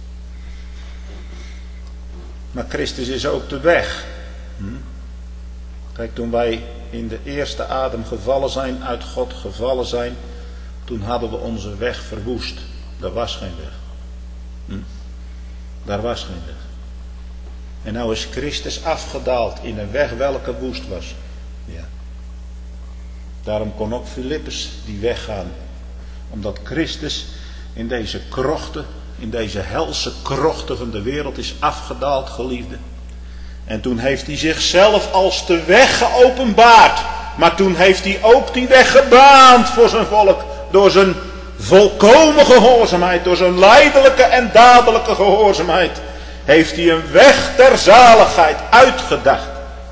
Maar Christus is ook de weg. Hm? Kijk, toen wij in de eerste adem gevallen zijn, uit God gevallen zijn, toen hadden we onze weg verwoest. Er was geen weg. Hm? Daar was geen weg. En nou is Christus afgedaald in een weg welke woest was. Ja. Daarom kon ook Filippus die weg gaan. Omdat Christus in deze krochten, in deze helse krochten van de wereld is afgedaald, geliefde. En toen heeft hij zichzelf als de weg geopenbaard. Maar toen heeft hij ook die weg gebaand voor zijn volk. Door zijn volkomen gehoorzaamheid, door zijn lijdelijke en dadelijke gehoorzaamheid, heeft hij een weg ter zaligheid uitgedacht.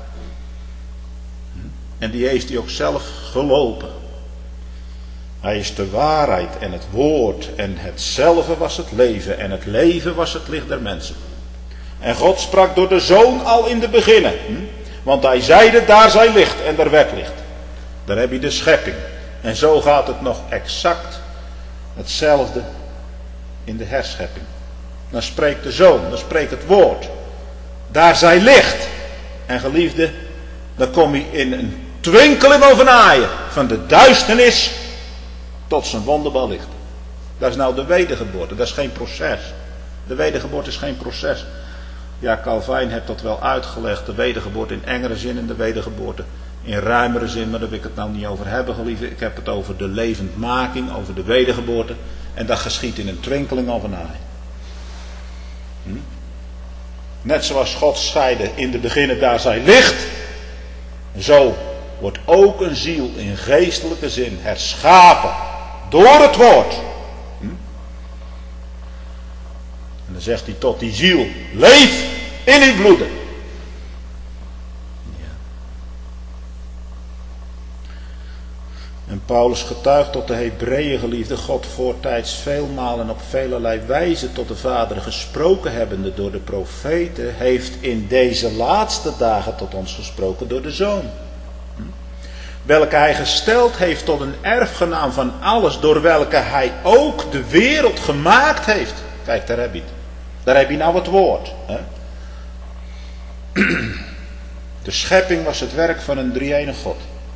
En die heeft hij ook zelf gelopen. Hij is de waarheid en het woord en hetzelfde was het leven en het leven was het licht der mensen. En God sprak door de Zoon al in de beginnen. Want hij zeide, daar zij licht en er werd licht. Daar heb je de schepping. En zo gaat het nog exact hetzelfde in de herschepping. Dan spreekt de Zoon, dan spreekt het woord. Daar zij licht. En geliefde, dan kom je in een twinkeling of een aaien van de duisternis tot zijn wonderbaar licht. Dat is nou de wedergeboorte, dat is geen proces. De wedergeboorte is geen proces. Ja, Calvijn heeft dat wel uitgelegd, de wedergeboorte in engere zin en de wedergeboorte in ruimere zin, maar daar wil ik het nou niet over hebben, geliefde. Ik heb het over de levendmaking, over de wedergeboorte. En dat geschiet in een twinkeling of een aaien. Hm? Net zoals God zeide in de beginnen, daar zij licht. Zo wordt ook een ziel in geestelijke zin herschapen door het woord. Hm? En dan zegt hij tot die ziel, leef in uw bloeden. En Paulus getuigt tot de Hebreeën, geliefde, God voortijds veelmalen op velerlei wijze tot de Vader gesproken hebbende door de profeten, heeft in deze laatste dagen tot ons gesproken door de Zoon. Hm? Welke hij gesteld heeft tot een erfgenaam van alles, door welke hij ook de wereld gemaakt heeft. Kijk, daar heb je het. Daar heb je nou het woord. Hè? De schepping was het werk van een drie-enige God.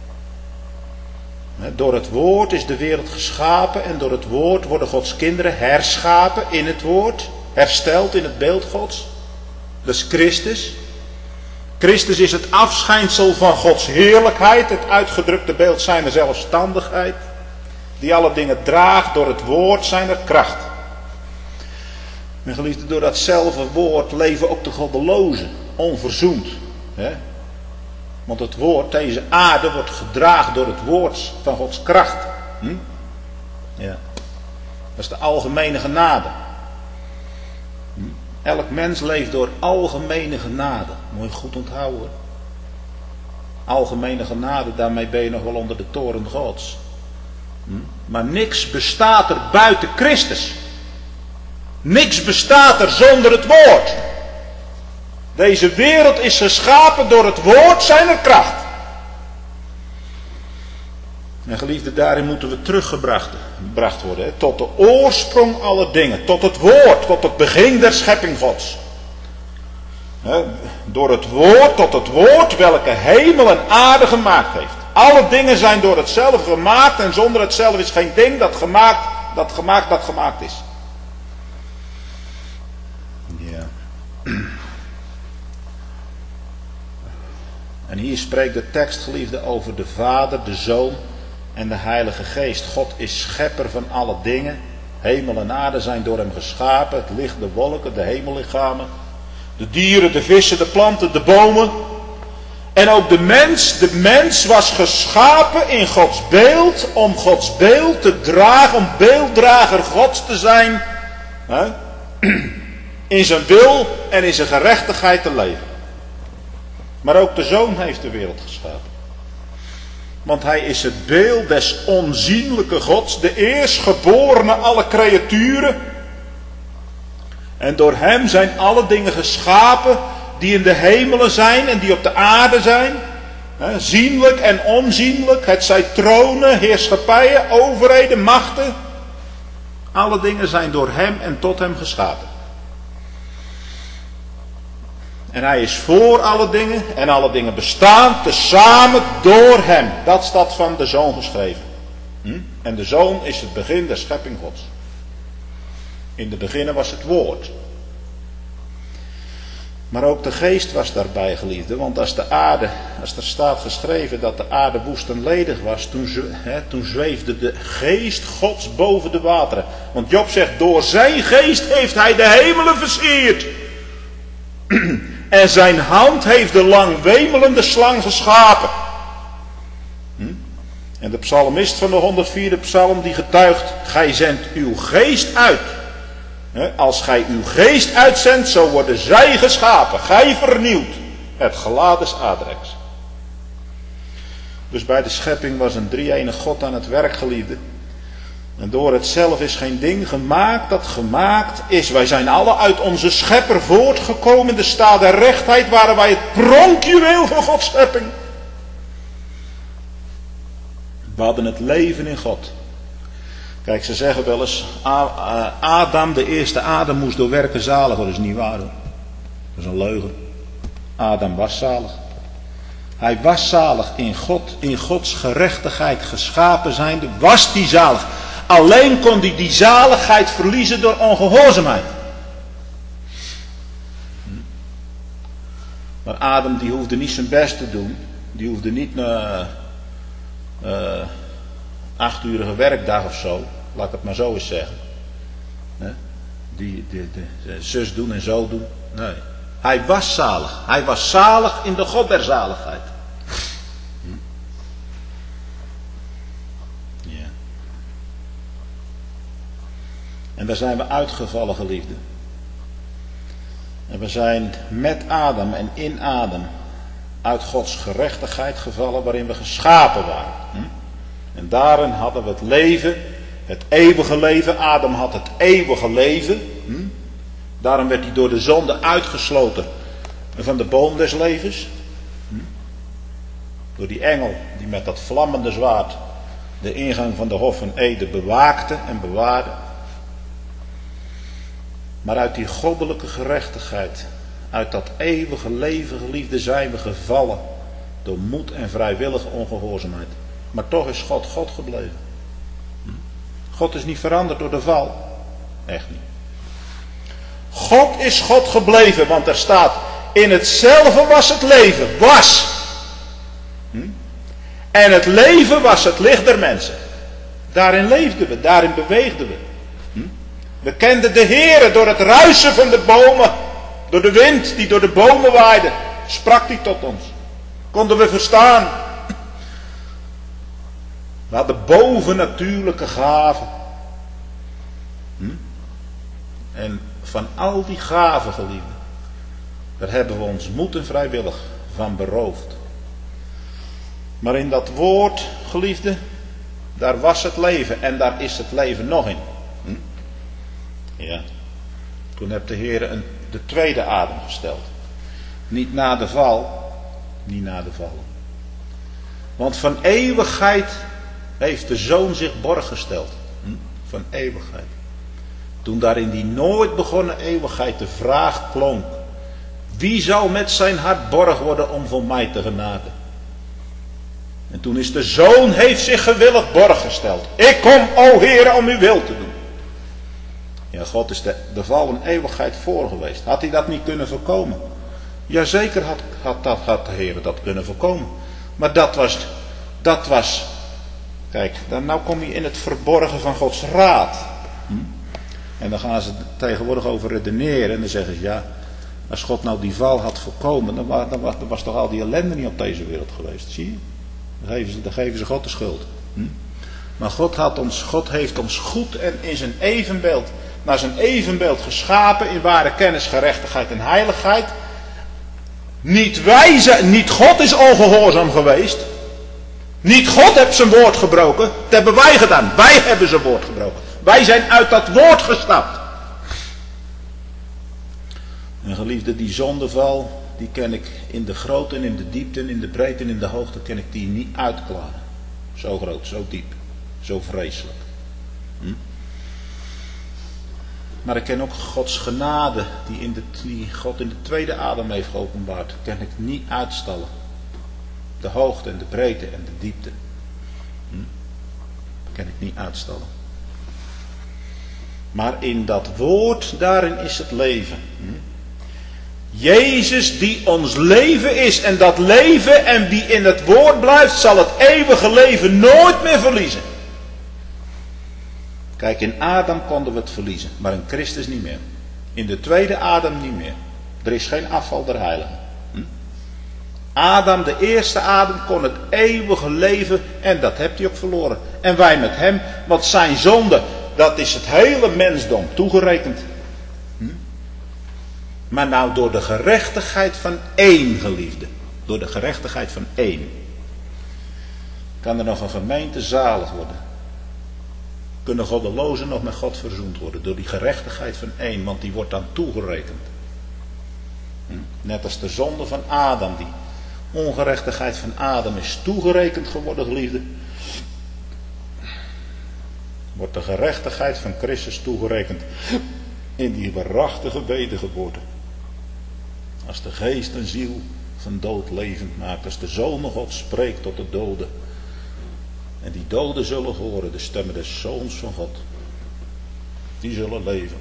Door het woord is de wereld geschapen en door het woord worden Gods kinderen herschapen in het woord, hersteld in het beeld Gods. Dat is Christus. Christus is het afschijnsel van Gods heerlijkheid, het uitgedrukte beeld zijner zelfstandigheid, die alle dingen draagt door het woord zijner kracht. En geliefde, door datzelfde woord leven ook de goddelozen, onverzoend. Hè? Want het woord, deze aarde, wordt gedragen door het woord van Gods kracht. Hm? Ja. Dat is de algemene genade. Hm? Elk mens leeft door algemene genade. Moet je goed onthouden. Algemene genade, daarmee ben je nog wel onder de toren Gods. Hm? Maar niks bestaat er buiten Christus. Niks bestaat er zonder het woord. Deze wereld is geschapen door het woord zijner kracht. En geliefde, daarin moeten we teruggebracht gebracht worden. Hè, tot de oorsprong aller dingen. Tot het woord, tot het begin der schepping Gods. Hè, door het woord, tot het woord welke hemel en aarde gemaakt heeft. Alle dingen zijn door hetzelfde gemaakt en zonder hetzelfde is geen ding dat gemaakt, dat gemaakt, dat gemaakt is. Ja. En hier spreekt de tekst, geliefde, over de Vader, de Zoon en de Heilige Geest. God is schepper van alle dingen. Hemel en aarde zijn door hem geschapen. Het licht, de wolken, de hemellichamen. De dieren, de vissen, de planten, de bomen. En ook de mens. De mens was geschapen in Gods beeld. Om Gods beeld te dragen. Om beelddrager Gods te zijn. Hè? In zijn wil en in zijn gerechtigheid te leven. Maar ook de Zoon heeft de wereld geschapen. Want hij is het beeld des onzienlijke Gods. De eerstgeborene alle creaturen. En door hem zijn alle dingen geschapen die in de hemelen zijn en die op de aarde zijn. He, zienlijk en onzienlijk. Het zij tronen, heerschappijen, overheden, machten. Alle dingen zijn door hem en tot hem geschapen. En hij is voor alle dingen en alle dingen bestaan tezamen door hem. Dat staat van de Zoon geschreven. Hm? En de Zoon is het begin der schepping Gods. In de beginnen was het woord. Maar ook de geest was daarbij, geliefde. Want als de aarde, als er staat geschreven dat de aarde woest en ledig was, toen, he, toen zweefde de geest Gods boven de wateren. Want Job zegt, door zijn geest heeft hij de hemelen versierd. En zijn hand heeft de langwemelende slang geschapen. Hm? En de psalmist van de honderdvierde psalm die getuigt, gij zendt uw geest uit. Als gij uw geest uitzendt, zo worden zij geschapen. Gij vernieuwt het gelaat des aardrijks. Dus bij de schepping was een drie-enige God aan het werk, geliefde. En door het zelf is geen ding gemaakt dat gemaakt is. Wij zijn alle uit onze schepper voortgekomen. In de staat der rechtheid waren wij het pronkjuweel van Gods schepping. We hadden het leven in God. Kijk, ze zeggen wel eens, Adam, de eerste Adam, moest door werken zalig worden. Dat is niet waar hoor. Dat is een leugen. Adam was zalig. Hij was zalig in God, in Gods gerechtigheid geschapen zijnde, was die zalig. Alleen kon hij die zaligheid verliezen door ongehoorzaamheid. Maar Adam die hoefde niet zijn best te doen. Die hoefde niet een uh, achturige werkdag of zo. Laat ik het maar zo eens zeggen. Die, die, die, die zus doen en zo doen. Nee. Hij was zalig. Hij was zalig in de God der zaligheid. Hm. Ja. En daar zijn we uitgevallen, geliefde. En we zijn met Adam en in Adam uit Gods gerechtigheid gevallen waarin we geschapen waren. Hm. En daarin hadden we het leven, het eeuwige leven. Adam had het eeuwige leven. Hm. Daarom werd hij door de zonde uitgesloten van de boom des levens. Hm? Door die engel die met dat vlammende zwaard de ingang van de hof van Eden bewaakte en bewaarde. Maar uit die goddelijke gerechtigheid, uit dat eeuwige leven, geliefde, zijn we gevallen door moed en vrijwillige ongehoorzaamheid. Maar toch is God God gebleven. Hm? God is niet veranderd door de val. Echt niet. God is God gebleven, want er staat, in hetzelfde was het leven, was. Hm? En het leven was het licht der mensen. Daarin leefden we, daarin beweegden we. Hm? We kenden de Heere door het ruisen van de bomen, door de wind die door de bomen waaide, sprak hij tot ons. Konden we verstaan. We hadden bovennatuurlijke gaven. Hm? En van al die gaven, geliefden, daar hebben we ons moed en vrijwillig van beroofd. Maar in dat woord, geliefden, daar was het leven en daar is het leven nog in. Hm? Ja. Toen heeft de Heer een, de tweede adem gesteld. Niet na de val, niet na de val. Want van eeuwigheid heeft de Zoon zich borg gesteld. Hm? Van eeuwigheid. Toen daar in die nooit begonnen eeuwigheid de vraag klonk: wie zal met zijn hart borg worden om voor mij te genaken? En toen is de Zoon heeft zich gewillig borg gesteld. Ik kom, o Heere, om uw wil te doen. Ja, God is de, de val een eeuwigheid voor geweest. Had hij dat niet kunnen voorkomen? Jazeker had, had, dat, had de Heer dat kunnen voorkomen. Maar dat was, dat was, kijk, dan nou kom je in het verborgen van Gods raad. Hm? En dan gaan ze tegenwoordig over redeneren en dan zeggen ze, ja, als God nou die val had voorkomen, dan was, dan was, dan was toch al die ellende niet op deze wereld geweest, zie je? Dan geven ze, dan geven ze God de schuld. Hm? Maar God, had ons, God heeft ons goed en in zijn evenbeeld, naar zijn evenbeeld geschapen in ware kennis, gerechtigheid en heiligheid. Niet wij zijn, niet God is ongehoorzaam geweest. Niet God heeft zijn woord gebroken. Dat hebben wij gedaan. Wij hebben zijn woord gebroken. Wij zijn uit dat woord gestapt. En geliefde, die zondeval, die ken ik in de grootte en in de diepte en in de breedte en in de hoogte, ken ik die niet uitklaren. Zo groot, zo diep, zo vreselijk. Hm? Maar ik ken ook Gods genade, die, in de, die God in de tweede adem heeft geopenbaard, ken ik niet uitstallen. De hoogte en de breedte en de diepte. Hm? Ken ik niet uitstallen. Maar in dat woord, daarin is het leven. Hm? Jezus die ons leven is en dat leven en wie in het woord blijft, zal het eeuwige leven nooit meer verliezen. Kijk, in Adam konden we het verliezen, maar in Christus niet meer. In de tweede Adam niet meer. Er is geen afval der heiligen. Hm? Adam, de eerste Adam, kon het eeuwige leven en dat hebt hij ook verloren. En wij met hem, want zijn zonde, dat is het hele mensdom toegerekend. Hm? Maar nou door de gerechtigheid van één geliefde, door de gerechtigheid van één, kan er nog een gemeente zalig worden. Kunnen goddelozen nog met God verzoend worden door die gerechtigheid van één, want die wordt dan toegerekend. Net als de zonde van Adam, die ongerechtigheid van Adam is toegerekend geworden, geliefde, wordt de gerechtigheid van Christus toegerekend in die waarachtige wedergeboorte. Als de geest een ziel van dood levend maakt, als de Zoon God spreekt tot de doden. En die doden zullen horen de stemmen des Zoons van God. Die zullen leven.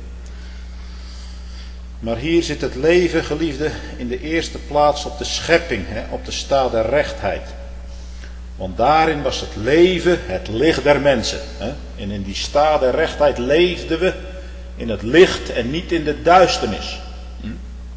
Maar hier zit het leven, geliefde, in de eerste plaats op de schepping, hè, op de staat der rechtheid. Want daarin was het leven het licht der mensen. Hè? En in die staat der rechtheid leefden we in het licht en niet in de duisternis. Hm?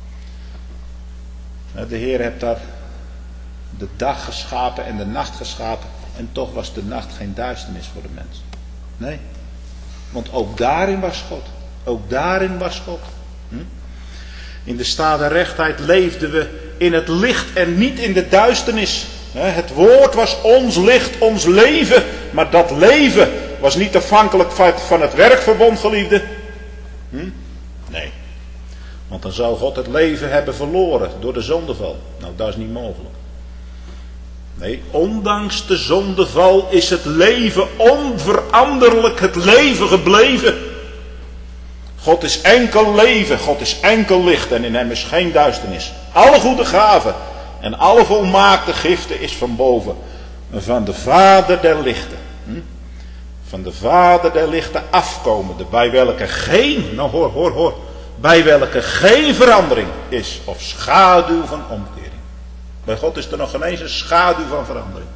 De Heer heeft daar de dag geschapen en de nacht geschapen. En toch was de nacht geen duisternis voor de mens. Nee. Want ook daarin was God. Ook daarin was God. Hm? In de staat der rechtheid leefden we in het licht en niet in de duisternis. Het woord was ons licht, ons leven. Maar dat leven was niet afhankelijk van het werkverbond, geliefde. Hm? Nee. Want dan zou God het leven hebben verloren door de zondeval. Nou, dat is niet mogelijk. Nee, ondanks de zondeval is het leven onveranderlijk het leven gebleven. God is enkel leven, God is enkel licht en in hem is geen duisternis. Alle goede gaven en alle volmaakte giften is van boven. Van de Vader der lichten. Hm? Van de Vader der lichten afkomende, bij welke geen, nou hoor, hoor, hoor, bij welke geen verandering is of schaduw van omkering. Bij God is er nog geen eens een schaduw van verandering.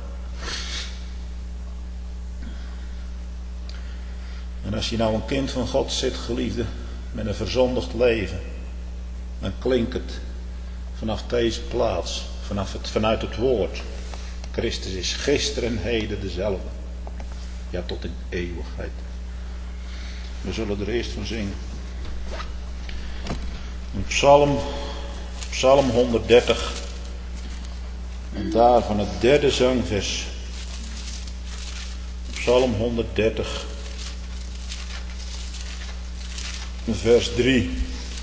En als je nou een kind van God zit, geliefde, met een verzondigd leven, dan klinkt het vanaf deze plaats vanaf het, vanuit het woord. Christus is gisteren en heden dezelfde. Ja, tot in eeuwigheid. We zullen er eerst van zingen. Een psalm, psalm honderddertig. En daarvan het derde zangvers. Psalm honderddertig. Vers drie.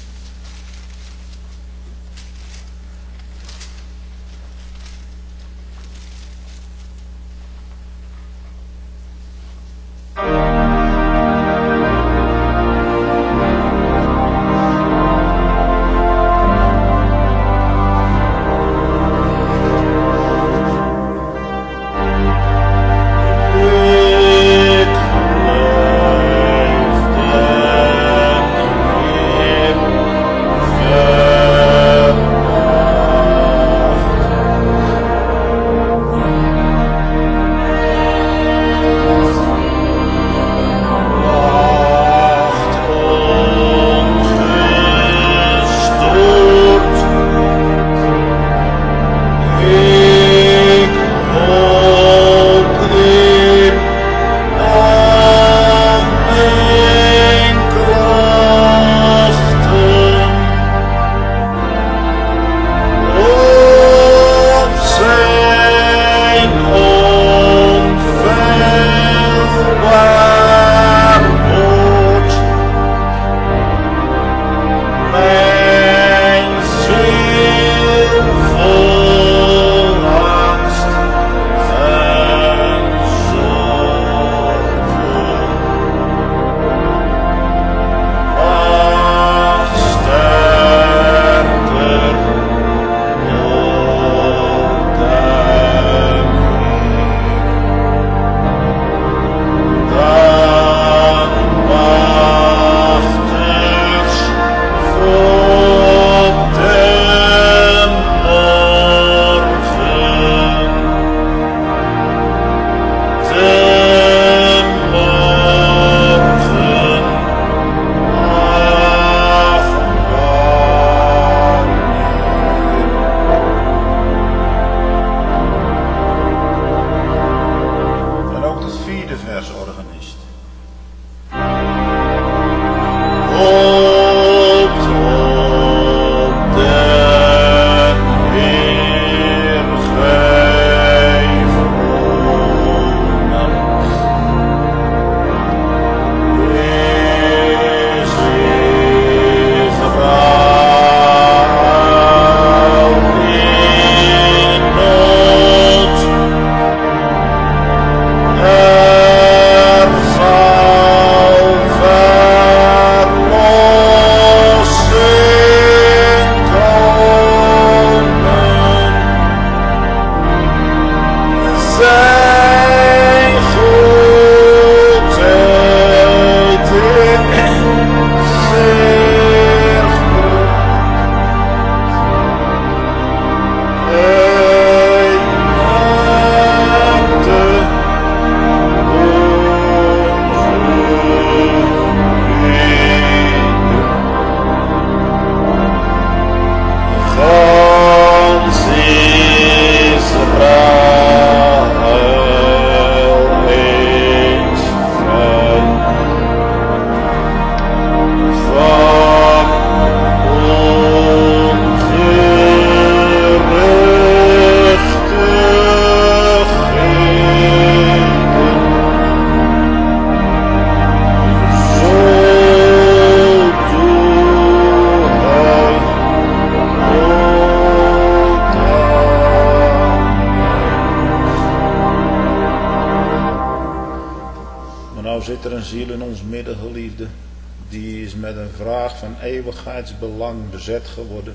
zit er een ziel in ons midden, geliefde, die is met een vraag van eeuwigheidsbelang bezet geworden.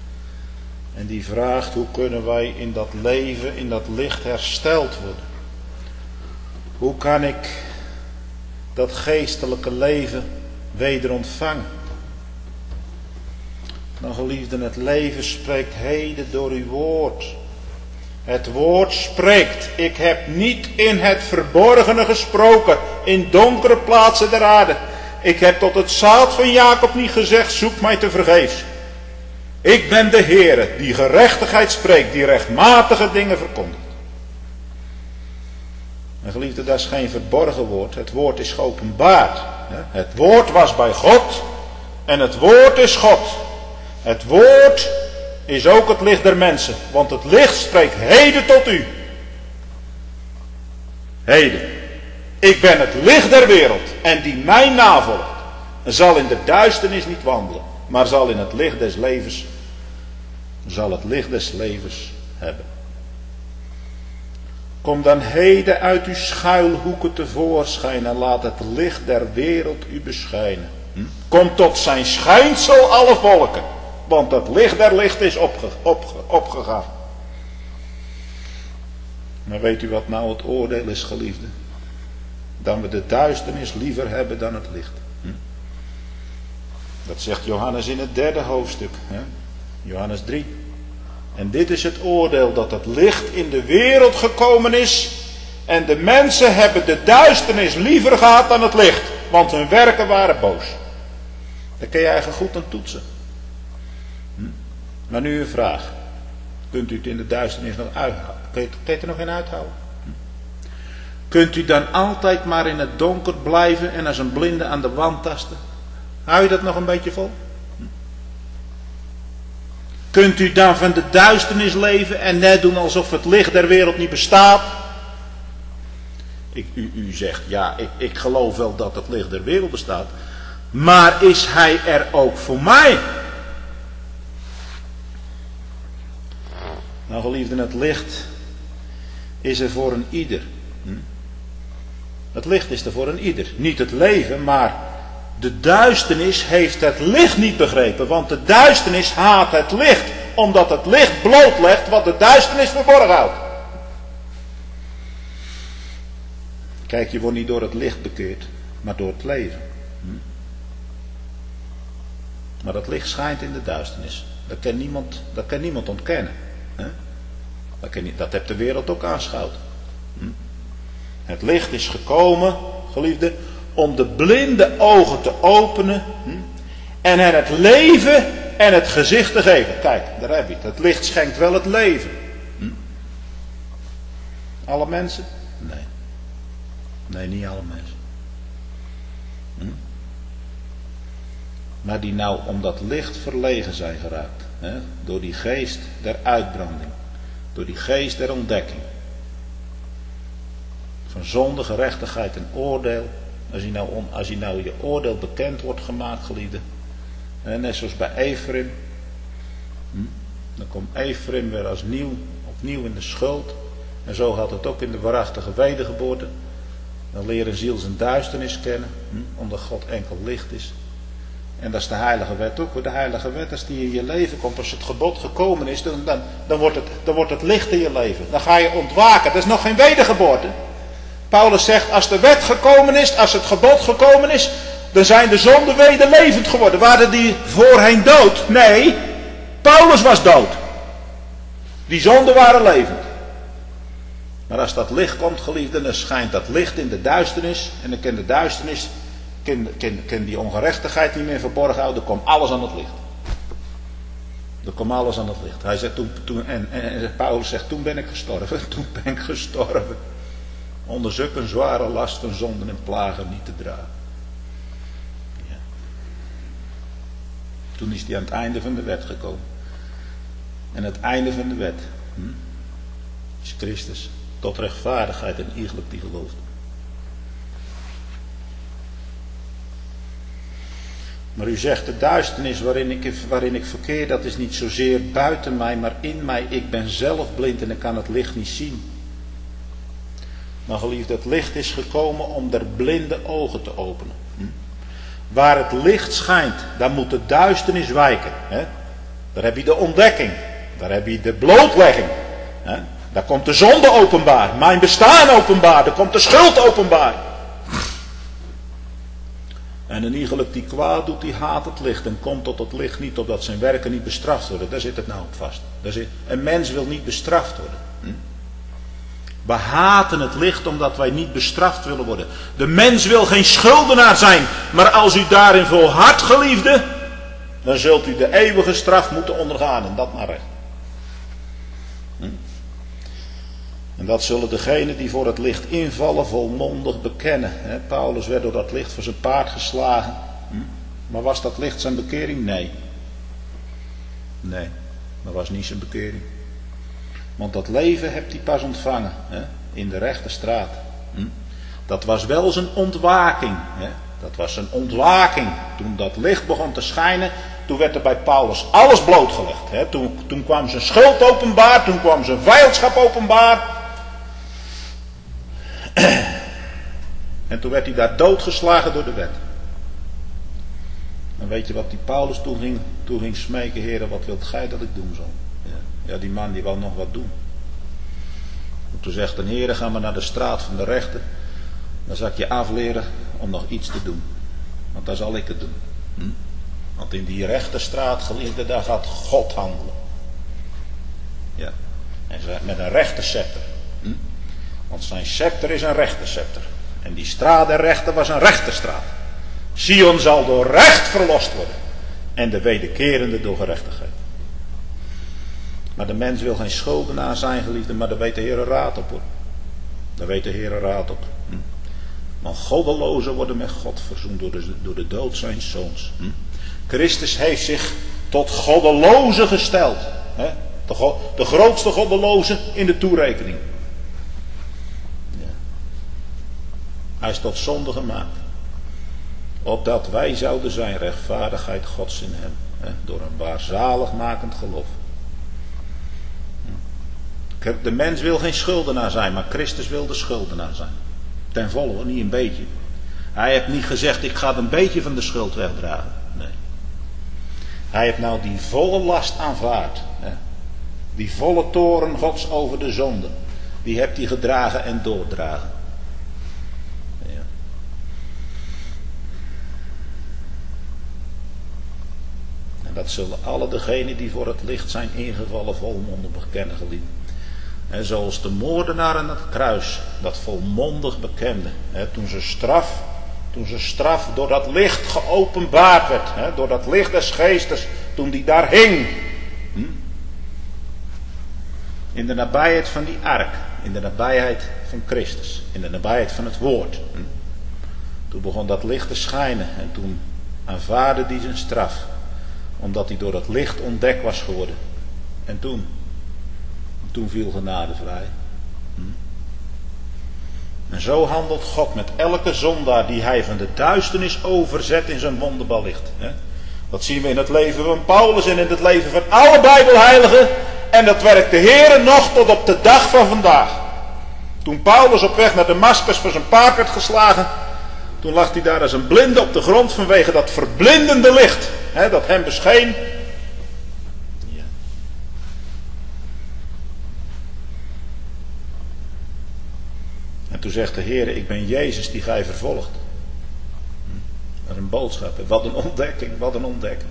En die vraagt, hoe kunnen wij in dat leven, in dat licht hersteld worden? Hoe kan ik dat geestelijke leven weder ontvangen? Nou geliefden, het leven spreekt heden door uw woord. Het woord spreekt. Ik heb niet in het verborgene gesproken, in donkere plaatsen der aarde. Ik heb tot het zaad van Jacob niet gezegd, zoek mij te vergeefs. Ik ben de Heere die gerechtigheid spreekt, die rechtmatige dingen verkondigt. En geliefde, dat is geen verborgen woord. Het woord is geopenbaard. Het woord was bij God en het woord is God. Het woord is ook het licht der mensen, want het licht spreekt heden tot u. Heden. Ik ben het licht der wereld en die mij navolgt, zal in de duisternis niet wandelen, maar zal in het licht des levens, zal het licht des levens hebben. Kom dan heden uit uw schuilhoeken tevoorschijn en laat het licht der wereld u beschijnen. Hm? Kom tot zijn schijnsel alle volken, want het licht der licht is opge, opge, opgegaan. Maar weet u wat nou het oordeel is, geliefde? Dan we de duisternis liever hebben dan het licht. Hm? Dat zegt Johannes in het derde hoofdstuk. Hè? Johannes drie. En dit is het oordeel, dat het licht in de wereld gekomen is. En de mensen hebben de duisternis liever gehad dan het licht. Want hun werken waren boos. Daar kun je eigenlijk goed aan toetsen. Hm? Maar nu een vraag. Kunt u het in de duisternis nog uithouden? Kun je, kun je het er nog in uithouden? Hm? Kunt u dan altijd maar in het donker blijven en als een blinde aan de wand tasten? Hou je dat nog een beetje vol? Hm? Kunt u dan van de duisternis leven en net doen alsof het licht der wereld niet bestaat? Ik, u, u zegt, ja, ik, ik geloof wel dat het licht der wereld bestaat. Maar is hij er ook voor mij? Nou geliefden, het licht is er voor een ieder. Hm? Het licht is er voor een ieder. Niet het leven, maar de duisternis heeft het licht niet begrepen. Want de duisternis haat het licht. Omdat het licht blootlegt wat de duisternis verborgen houdt. Kijk, je wordt niet door het licht bekeerd, maar door het leven. Hm? Maar dat licht schijnt in de duisternis. Dat kan niemand, dat kan niemand ontkennen. Hè? Dat, kan niet, dat heeft de wereld ook aanschouwd. Hm? Het licht is gekomen, geliefde, om de blinde ogen te openen. Hm? En hen het leven en het gezicht te geven. Kijk, daar heb je het. Het licht schenkt wel het leven. Hm? Alle mensen? Nee. Nee, niet alle mensen. Hm? Maar die nou om dat licht verlegen zijn geraakt. Hè? Door die geest der uitbranding. Door die geest der ontdekking. Van zonde, gerechtigheid en oordeel. Als je nou, om, als je, nou je oordeel bekend wordt gemaakt, geliefde. Hè? Net zoals bij Ephraim. Hm? Dan komt Ephraim weer als nieuw, opnieuw in de schuld. En zo gaat het ook in de waarachtige wedergeboorte. Dan leert een ziel zijn duisternis kennen. Hm? Omdat God enkel licht is. En dat is de heilige wet ook. De heilige wet, als die in je leven komt, als het gebod gekomen is, dan, dan, dan, wordt het, dan wordt het licht in je leven. Dan ga je ontwaken. Dat is nog geen wedergeboorte. Paulus zegt, als de wet gekomen is, als het gebod gekomen is, dan zijn de zonden wederlevend geworden. Waren die voorheen dood? Nee, Paulus was dood. Die zonden waren levend. Maar als dat licht komt, geliefden, dan schijnt dat licht in de duisternis. En dan kan de duisternis, kan, kan, kan die ongerechtigheid niet meer verborgen houden. Dan komt alles aan het licht. Dan komt alles aan het licht. Hij zegt toen, toen en, en, en Paulus zegt, toen ben ik gestorven. Toen ben ik gestorven. Onder zulke zware last van zonden en plagen niet te dragen. Ja. Toen is hij aan het einde van de wet gekomen. En het einde van de wet hm, is Christus. Tot rechtvaardigheid en iegelijk die gelooft. Maar u zegt, de duisternis waarin ik, waarin ik verkeer, dat is niet zozeer buiten mij, maar in mij. Ik ben zelf blind en ik kan het licht niet zien. Maar geliefde, het licht is gekomen om der blinde ogen te openen. Hm? Waar het licht schijnt, daar moet de duisternis wijken. Hè? Daar heb je de ontdekking. Daar heb je de blootlegging. Hè? Daar komt de zonde openbaar. Mijn bestaan openbaar. Daar komt de schuld openbaar. En een iegelijk die kwaad doet, die haat het licht. En komt tot het licht niet, opdat zijn werken niet bestraft worden. Daar zit het nou op vast. Daar zit, een mens wil niet bestraft worden. Hm? We haten het licht omdat wij niet bestraft willen worden. De mens wil geen schuldenaar zijn. Maar als u daarin volhardt, geliefde, dan zult u de eeuwige straf moeten ondergaan en dat maar recht. Hm? En dat zullen degenen die voor het licht invallen volmondig bekennen. He, Paulus werd door dat licht voor zijn paard geslagen. Hm? Maar was dat licht zijn bekering? Nee. Nee, dat was niet zijn bekering. Want dat leven hebt hij pas ontvangen, hè, in de rechte straat. Hm? Dat was wel zijn ontwaking. Hè? Dat was zijn ontwaking. Toen dat licht begon te schijnen, toen werd er bij Paulus alles blootgelegd. Hè? Toen, toen kwam zijn schuld openbaar, toen kwam zijn vijandschap openbaar. En toen werd hij daar doodgeslagen door de wet. En weet je wat die Paulus toen ging, toen ging smeken, Heere, wat wilt gij dat ik doen zal? Ja, ja, die man die wou nog wat doen. En toen zegt de Heere, ga maar naar de straat van de rechter. Dan zal ik je afleren om nog iets te doen. Want dan zal ik het doen. Hm? Want in die rechterstraat, geliefde, daar gaat God handelen. Ja. En met een rechter scepter. Hm? Want zijn scepter is een rechter scepter. En die straat der rechter was een rechterstraat. Sion zal door recht verlost worden. En de wederkerende door gerechtigheid. Maar de mens wil geen schuldenaar zijn, geliefde, maar daar weet de Heer raad op, hoor. Daar weet de Heer raad op. Hm? Want goddelozen worden met God verzoend door de, door de dood zijns zoons. Hm? Christus heeft zich tot goddeloze gesteld. Hè? De, go, de grootste goddeloze in de toerekening. Ja. Hij is tot zonde gemaakt. Opdat wij zouden zijn rechtvaardigheid Gods in hem. Hè? Door een waar zaligmakend geloof. De mens wil geen schuldenaar zijn, maar Christus wil de schuldenaar zijn. Ten volle, niet een beetje. Hij heeft niet gezegd, ik ga een beetje van de schuld wegdragen. Nee. Hij heeft nou die volle last aanvaard. Hè? Die volle toren Gods over de zonde. Die hebt hij gedragen en doordragen. Ja. En dat zullen alle degenen die voor het licht zijn ingevallen volmondig bekennen, geliefd. En zoals de moordenaar aan het kruis dat volmondig bekende. Hè, toen zijn straf, toen zijn straf door dat licht geopenbaard werd. Hè, door dat licht des geestes. Toen die daar hing. Hm? In de nabijheid van die ark. In de nabijheid van Christus. In de nabijheid van het woord. Hm? Toen begon dat licht te schijnen. En toen aanvaarde hij zijn straf. Omdat hij door dat licht ontdekt was geworden. En toen... Toen viel genade vrij. Hm? En zo handelt God met elke zondaar die hij van de duisternis overzet in zijn wonderballicht. Hè? Dat zien we in het leven van Paulus en in het leven van alle Bijbelheiligen. En dat werkt de Heere nog tot op de dag van vandaag. Toen Paulus op weg naar Damascus voor zijn paard werd geslagen. Toen lag hij daar als een blinde op de grond vanwege dat verblindende licht. Hè, dat hem bescheen. En toen zegt de Heer, ik ben Jezus die gij vervolgt. Dat is een boodschap. Wat een ontdekking, wat een ontdekking.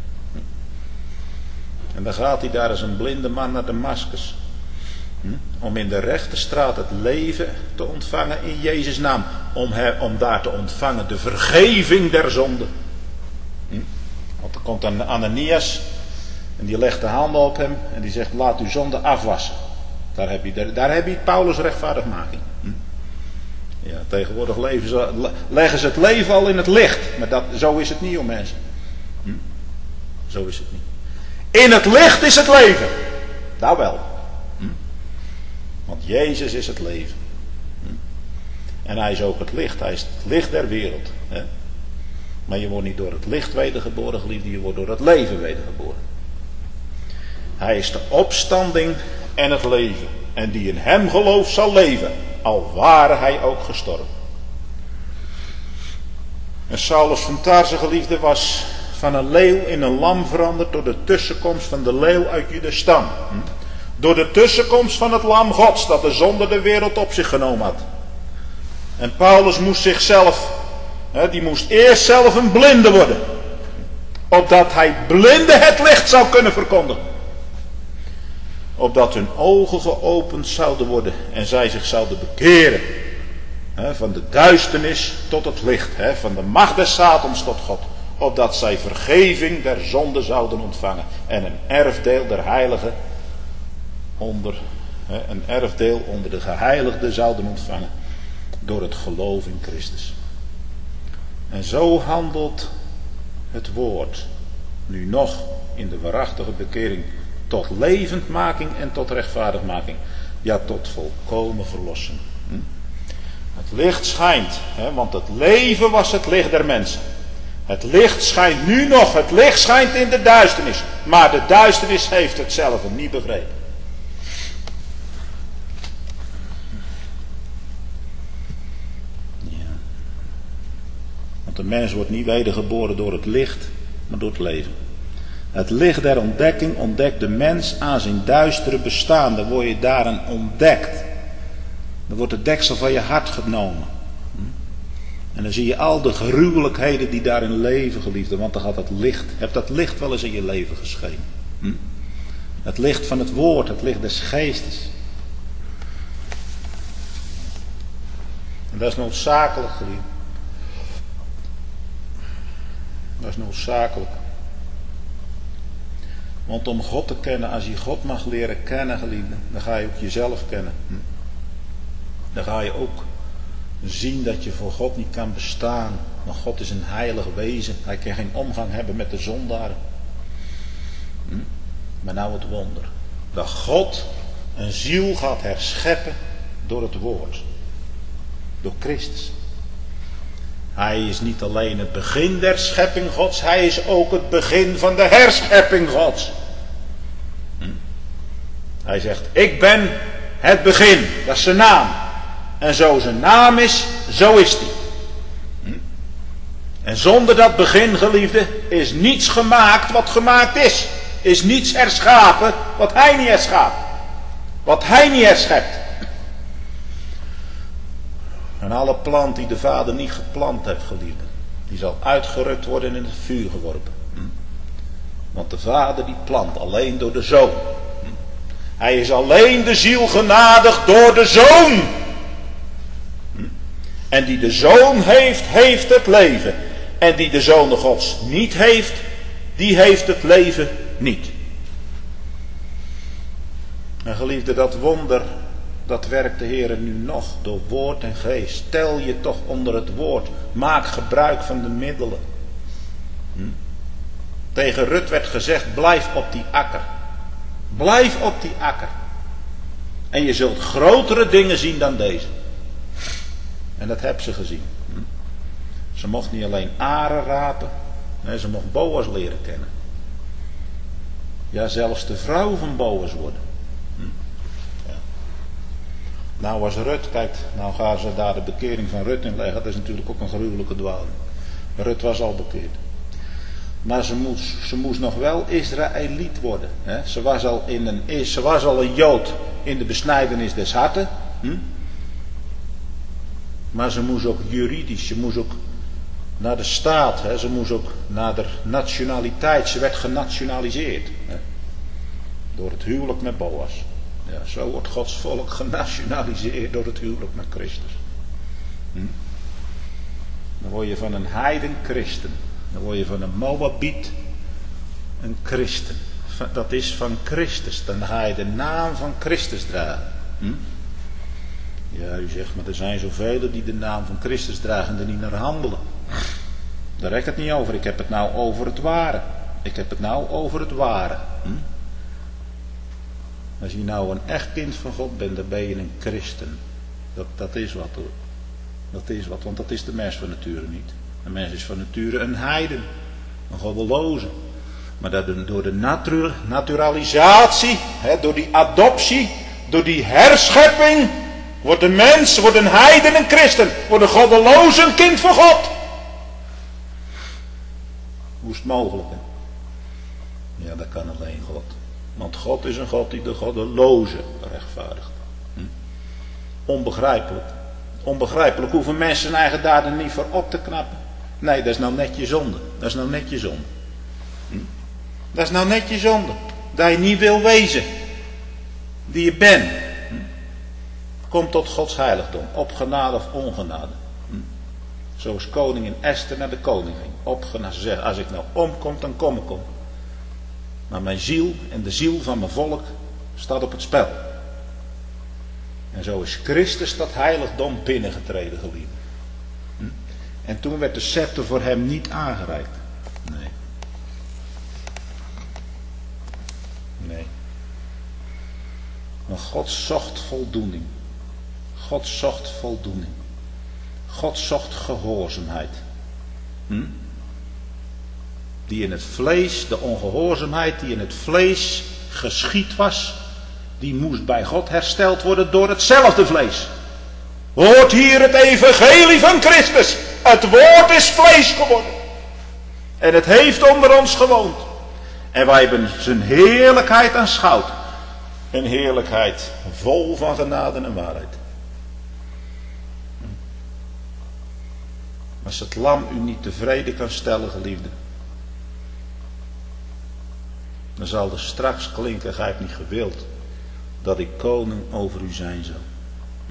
En dan gaat hij daar als een blinde man naar Damascus. Om in de rechte straat het leven te ontvangen in Jezus' naam. Om, her, om daar te ontvangen de vergeving der zonde. Want er komt een Ananias. En die legt de handen op hem. En die zegt, laat uw zonde afwassen. Daar heb je, daar heb je Paulus' rechtvaardigmaking. Ja, tegenwoordig leven ze, leggen ze het leven al in het licht. Maar dat, zo is het niet, om mensen. Hm? Zo is het niet. In het licht is het leven. Nou wel. Hm? Want Jezus is het leven. Hm? En hij is ook het licht. Hij is het licht der wereld. Hè? Maar je wordt niet door het licht wedergeboren, geliefde. Je wordt door het leven wedergeboren. Hij is de opstanding en het leven. En die in hem gelooft zal leven. Al ware hij ook gestorven. En Saulus van Tarse, geliefde, was van een leeuw in een lam veranderd door de tussenkomst van de leeuw uit Judas stam. Door de tussenkomst van het lam Gods dat de zonde de wereld op zich genomen had. En Paulus moest zichzelf, die moest eerst zelf een blinde worden. Opdat hij blinde het licht zou kunnen verkondigen. Opdat hun ogen geopend zouden worden en zij zich zouden bekeren. He, van de duisternis tot het licht. He, van de macht des Satans tot God. opdat zij vergeving der zonden zouden ontvangen en een erfdeel der heiligen onder, een erfdeel onder de geheiligden zouden ontvangen door het geloof in Christus. En zo handelt het woord nu nog in de waarachtige bekering tot levendmaking en tot rechtvaardigmaking, ja tot volkomen verlossing. Hm? Het licht schijnt, hè, want het leven was het licht der mensen. Het licht schijnt nu nog, het licht schijnt in de duisternis, maar de duisternis heeft hetzelfde niet begrepen. Ja. Want de mens wordt niet wedergeboren door het licht, maar door het leven. Het licht der ontdekking ontdekt de mens aan zijn duistere bestaan. Dan word je daarin ontdekt. Dan wordt het deksel van je hart genomen. En dan zie je al de gruwelijkheden die daarin leven, geliefde. Want dan gaat dat licht. Heb dat licht wel eens in je leven geschenen? Hm? Het licht van het woord, het licht des geestes. En dat is noodzakelijk, geliefde. Dat is noodzakelijk. Want om God te kennen, als je God mag leren kennen, geliefde, dan ga je ook jezelf kennen. Hm? Dan ga je ook zien dat je voor God niet kan bestaan. Want God is een heilig wezen. Hij kan geen omgang hebben met de zondaren. Hm? Maar nou het wonder. Dat God een ziel gaat herscheppen door het woord. Door Christus. Hij is niet alleen het begin der schepping Gods. Hij is ook het begin van de herschepping Gods. Hm? Hij zegt, ik ben het begin. Dat is zijn naam. En zo zijn naam is, zo is hij. Hm? En zonder dat begin, geliefde, is niets gemaakt wat gemaakt is. Is niets herschapen wat hij niet herschaapt. Wat hij niet herschept. En alle plant die de Vader niet geplant heeft, geliefde, die zal uitgerukt worden en in het vuur geworpen. Hm? Want de Vader die plant alleen door de Zoon. Hm? Hij is alleen de ziel genadig door de Zoon. Hm? En die de Zoon heeft, heeft het leven. En die de Zoon Gods niet heeft, die heeft het leven niet. En geliefde, dat wonder, dat werkt de Heer nu nog door woord en geest. Stel je toch onder het woord. Maak gebruik van de middelen. Hm? Tegen Rut werd gezegd, blijf op die akker. Blijf op die akker. En je zult grotere dingen zien dan deze. En dat heb ze gezien. Hm? Ze mocht niet alleen aren rapen. Nee, ze mocht Boas leren kennen. Ja, zelfs de vrouw van Boas worden. Nou was Rut, kijk, nou gaan ze daar de bekering van Rut in leggen. Dat is natuurlijk ook een gruwelijke dwaling. Rut was al bekeerd. Maar ze moest, ze moest nog wel Israëliet worden. Hè? Ze, was al in een, ze was al een Jood in de besnijdenis des harten. Hm? Maar ze moest ook juridisch, ze moest ook naar de staat. Hè? Ze moest ook naar de nationaliteit. Ze werd genationaliseerd. Hè? Door het huwelijk met Boas. Ja, zo wordt Gods volk genationaliseerd door het huwelijk met Christus. Hm? Dan word je van een heiden christen. Dan word je van een Moabiet een christen. Dat is van Christus. Dan ga je de naam van Christus dragen. Hm? Ja, u zegt, maar er zijn zoveel die de naam van Christus dragen en er niet naar handelen. Daar rek ik het niet over. Ik heb het nou over het ware. Ik heb het nou over het ware. Hm? Als je nou een echt kind van God bent, dan ben je een christen. Dat, dat is wat hoor. Dat is wat, want dat is de mens van nature niet. De mens is van nature een heiden. Een goddeloze. Maar dat door de natura, naturalisatie, hè, door die adoptie, door die herschepping, wordt de mens, wordt een heiden een christen. Wordt een goddeloze een kind van God. Hoe is het mogelijk? Hè? Ja, dat kan alleen God. Want God is een God die de goddeloze rechtvaardigt. Hm? Onbegrijpelijk. Onbegrijpelijk hoeven mensen hun eigen daden niet voor op te knappen. Nee, dat is nou net je zonde. Dat is nou net je zonde. Hm? Dat is nou net je zonde. Dat je niet wil wezen. Die je bent. Hm? Kom tot Gods heiligdom. Op genade of ongenade. Hm? Zoals koningin Esther naar de koning ging. Opgegaan, ze zegt, als ik nou omkom, dan kom ik om. Maar mijn ziel en de ziel van mijn volk staat op het spel. En zo is Christus dat heiligdom binnengetreden, geliefden. Hm? En toen werd de scepter voor hem niet aangereikt. Nee. Nee. Maar God zocht voldoening. God zocht voldoening. God zocht gehoorzaamheid. Hm? Die in het vlees, de ongehoorzaamheid die in het vlees geschied was, die moest bij God hersteld worden door hetzelfde vlees. Hoort hier het evangelie van Christus. Het woord is vlees geworden. En het heeft onder ons gewoond. En wij hebben zijn heerlijkheid aanschouwd. Een heerlijkheid vol van genade en waarheid. Als het lam u niet tevreden kan stellen, geliefde, dan zal er straks klinken, gij hebt niet gewild dat ik koning over u zijn zal. Hm.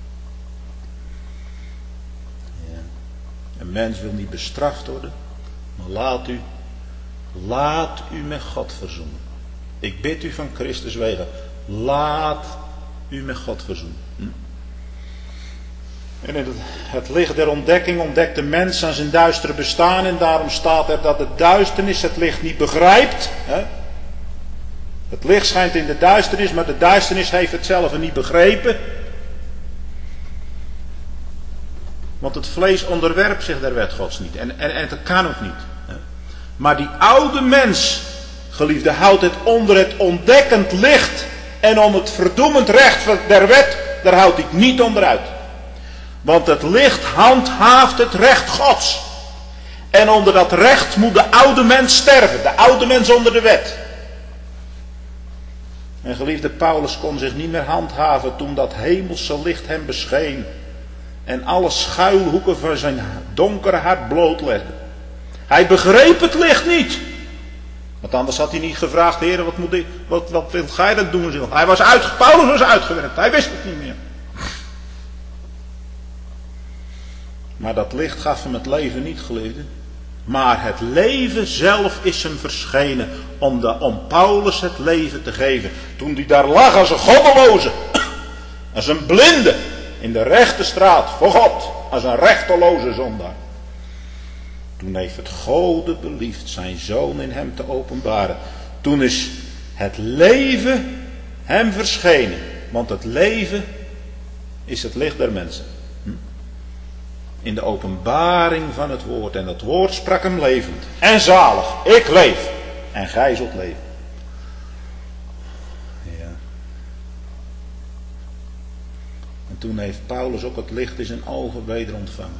Ja. Een mens wil niet bestraft worden, maar laat u, laat u met God verzoenen. Ik bid u van Christus wegen, laat u met God verzoenen. Hm. En in het, het licht der ontdekking ontdekt de mens aan zijn duistere bestaan. En daarom staat er dat de duisternis het licht niet begrijpt. Hè? Het licht schijnt in de duisternis, maar de duisternis heeft het zelf niet begrepen. Want het vlees onderwerpt zich der wet Gods niet. En, en, en het kan ook niet. Hè? Maar die oude mens, geliefde, houdt het onder het ontdekkend licht. En om het verdoemend recht der wet, daar houdt hij niet onderuit. Want het licht handhaaft het recht Gods. En onder dat recht moet de oude mens sterven. De oude mens onder de wet. En geliefde, Paulus kon zich niet meer handhaven toen dat hemelse licht hem bescheen. En alle schuilhoeken van zijn donkere hart blootlegde. Hij begreep het licht niet. Want anders had hij niet gevraagd, Heer, wat, moet ik, wat, wat wil gij dat doen? Hij was uit, Paulus was uitgewerkt. Hij wist het niet meer. Maar dat licht gaf hem het leven niet, geliefde. Maar het leven zelf is hem verschenen om, de, om Paulus het leven te geven. Toen hij daar lag als een goddeloze, als een blinde, in de rechte straat voor God, als een rechteloze zondaar. Toen heeft het Gode beliefd zijn zoon in hem te openbaren. Toen is het leven hem verschenen. Want het leven is het licht der mensen. In de openbaring van het woord. En dat woord sprak hem levend. En zalig. Ik leef. En gij zult leven. Ja. En toen heeft Paulus ook het licht in zijn ogen weder ontvangen.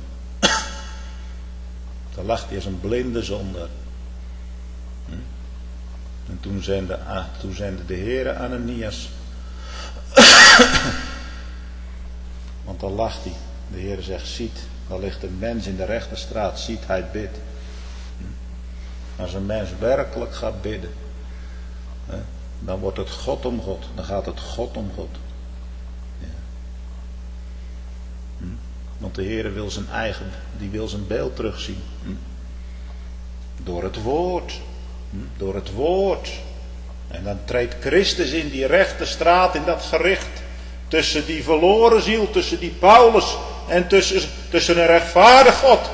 Daar lag hij als een blinde zondaar. Hm? En toen zende, ah, toen zende de Heere Ananias. Want dan lag hij. De Heere zegt, ziet, daar ligt een mens in de rechte straat, ziet, hij bidt. Hm? Als een mens werkelijk gaat bidden, hè, dan wordt het God om God. Dan gaat het God om God. Ja. Hm? Want de Heere wil zijn eigen, die wil zijn beeld terugzien. Hm? Door het woord. Hm? Door het woord. En dan treedt Christus in die rechte straat, in dat gericht. Tussen die verloren ziel, tussen die Paulus en tussen, tussen een rechtvaardig God.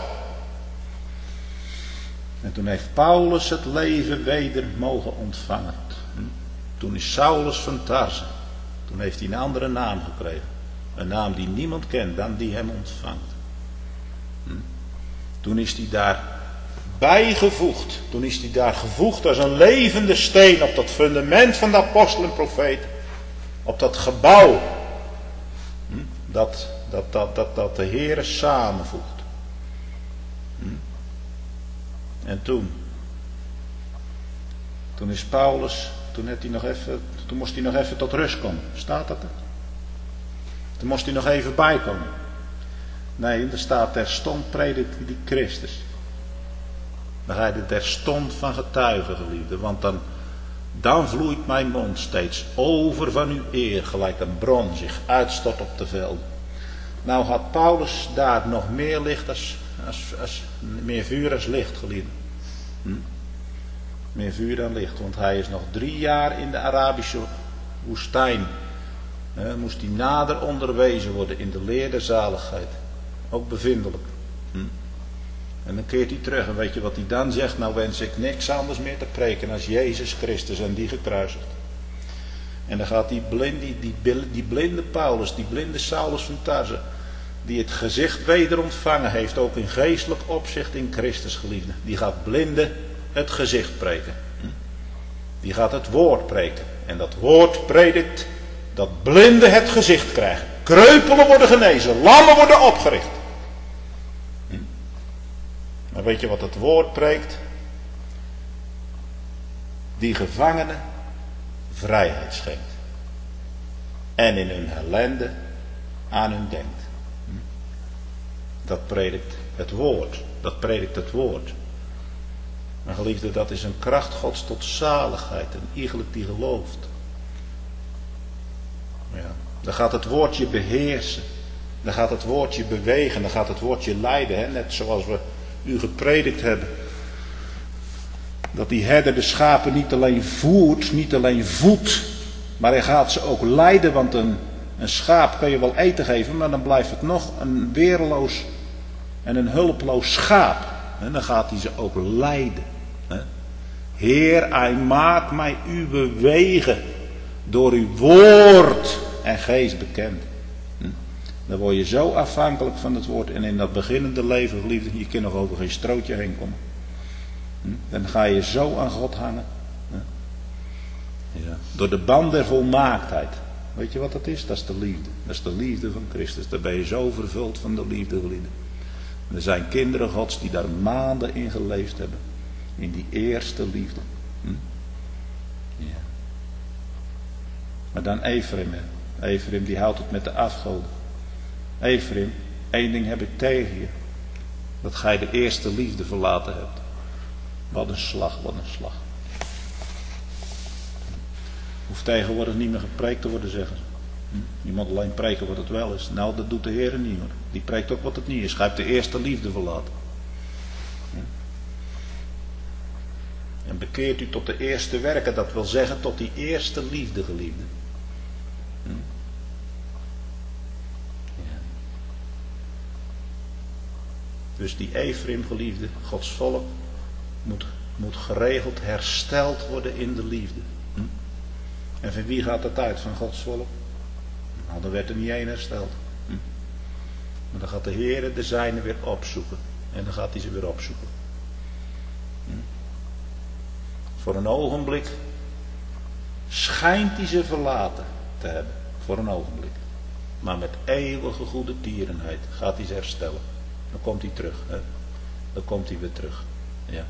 En toen heeft Paulus het leven weder mogen ontvangen. Hm? Toen is Saulus van Tarse. Toen heeft hij een andere naam gekregen. Een naam die niemand kent dan die hem ontvangt. Hm? Toen is hij daar bijgevoegd. Toen is hij daar gevoegd als een levende steen op dat fundament van de apostel en profeet. Op dat gebouw. Hm? Dat, dat, dat, dat, dat de Heere samenvoegt. Hm? En toen. Toen is Paulus. Toen, heeft hij nog even, toen moest hij nog even tot rust komen. Staat dat er? Toen moest hij nog even bijkomen. Nee, er staat terstond predikte die Christus. Dan ga je er terstond van getuigen, geliefde. Want dan, dan vloeit mijn mond steeds over van uw eer. Gelijk een bron zich uitstort op de velden. Nou had Paulus daar nog meer licht als, als, als, meer vuur als licht, geliefden. Hm? Meer vuur dan licht, want hij is nog drie jaar in de Arabische woestijn. He, moest hij nader onderwezen worden in de leer der zaligheid. Ook bevindelijk. Hm? En dan keert hij terug en weet je wat hij dan zegt? Nou wens ik niks anders meer te preken als Jezus Christus en die gekruisigd. En dan gaat die blinde, die, die, die blinde Paulus, die blinde Saulus van Tarse, die het gezicht weder ontvangen heeft, ook in geestelijk opzicht in Christus, geliefde. Die gaat blinde het gezicht preken. Die gaat het woord preken. En dat woord predikt dat blinden het gezicht krijgen. Kreupelen worden genezen. Lammen worden opgericht. Maar weet je wat het woord preekt? Die gevangenen vrijheid schenkt. En in hun ellende aan hun denkt. Dat predikt het woord. Dat predikt het woord. Maar geliefde, dat is een kracht Gods tot zaligheid. En iegelijk die gelooft. Ja, dan gaat het woordje beheersen. Dan gaat het woordje bewegen. Dan gaat het woordje leiden. Hè? Net zoals we u gepredikt hebben. Dat die herder de schapen niet alleen voert, niet alleen voedt. Maar hij gaat ze ook leiden. Want een, een schaap kun je wel eten geven. Maar dan blijft het nog een weerloos en een hulpeloos schaap. En dan gaat hij ze ook leiden. Heer, hij maakt mij uw wegen door uw woord en geest bekend. Dan word je zo afhankelijk van het woord. En in dat beginnende leven, geliefde, je kunt nog over geen strootje heen komen. Dan ga je zo aan God hangen. Ja. Door de band der volmaaktheid. Weet je wat dat is? Dat is de liefde. Dat is de liefde van Christus. Daar ben je zo vervuld van de liefde, geliefde. Er zijn kinderen Gods die daar maanden in geleefd hebben. In die eerste liefde. Hm? Ja. Maar dan Ephraim. Hè. Ephraim die houdt het met de afgoden. Ephraim, één ding heb ik tegen je. Dat gij de eerste liefde verlaten hebt. Wat een slag, wat een slag. Hoeft tegenwoordig niet meer gepreekt te worden, zeggen ze. Hm? Je moet alleen preken wat het wel is. Nou, dat doet de Heer niet hoor. Die preekt ook wat het niet is. Gij hebt de eerste liefde verlaten. Hm? En bekeert u tot de eerste werken. Dat wil zeggen tot die eerste liefde, geliefde. Hm? Ja. Dus die Ephraim, geliefde, Gods volk, moet, moet geregeld hersteld worden in de liefde. Hm? En van wie gaat het uit? Van Gods volk? Nou, dan werd er niet één hersteld. Hm? Maar dan gaat de Heer de zijne weer opzoeken. En dan gaat hij ze weer opzoeken. Hm? Voor een ogenblik schijnt hij ze verlaten te hebben. Voor een ogenblik. Maar met eeuwige goede tierenheid gaat hij ze herstellen. Dan komt hij terug. Hè? Dan komt hij weer terug. Ja.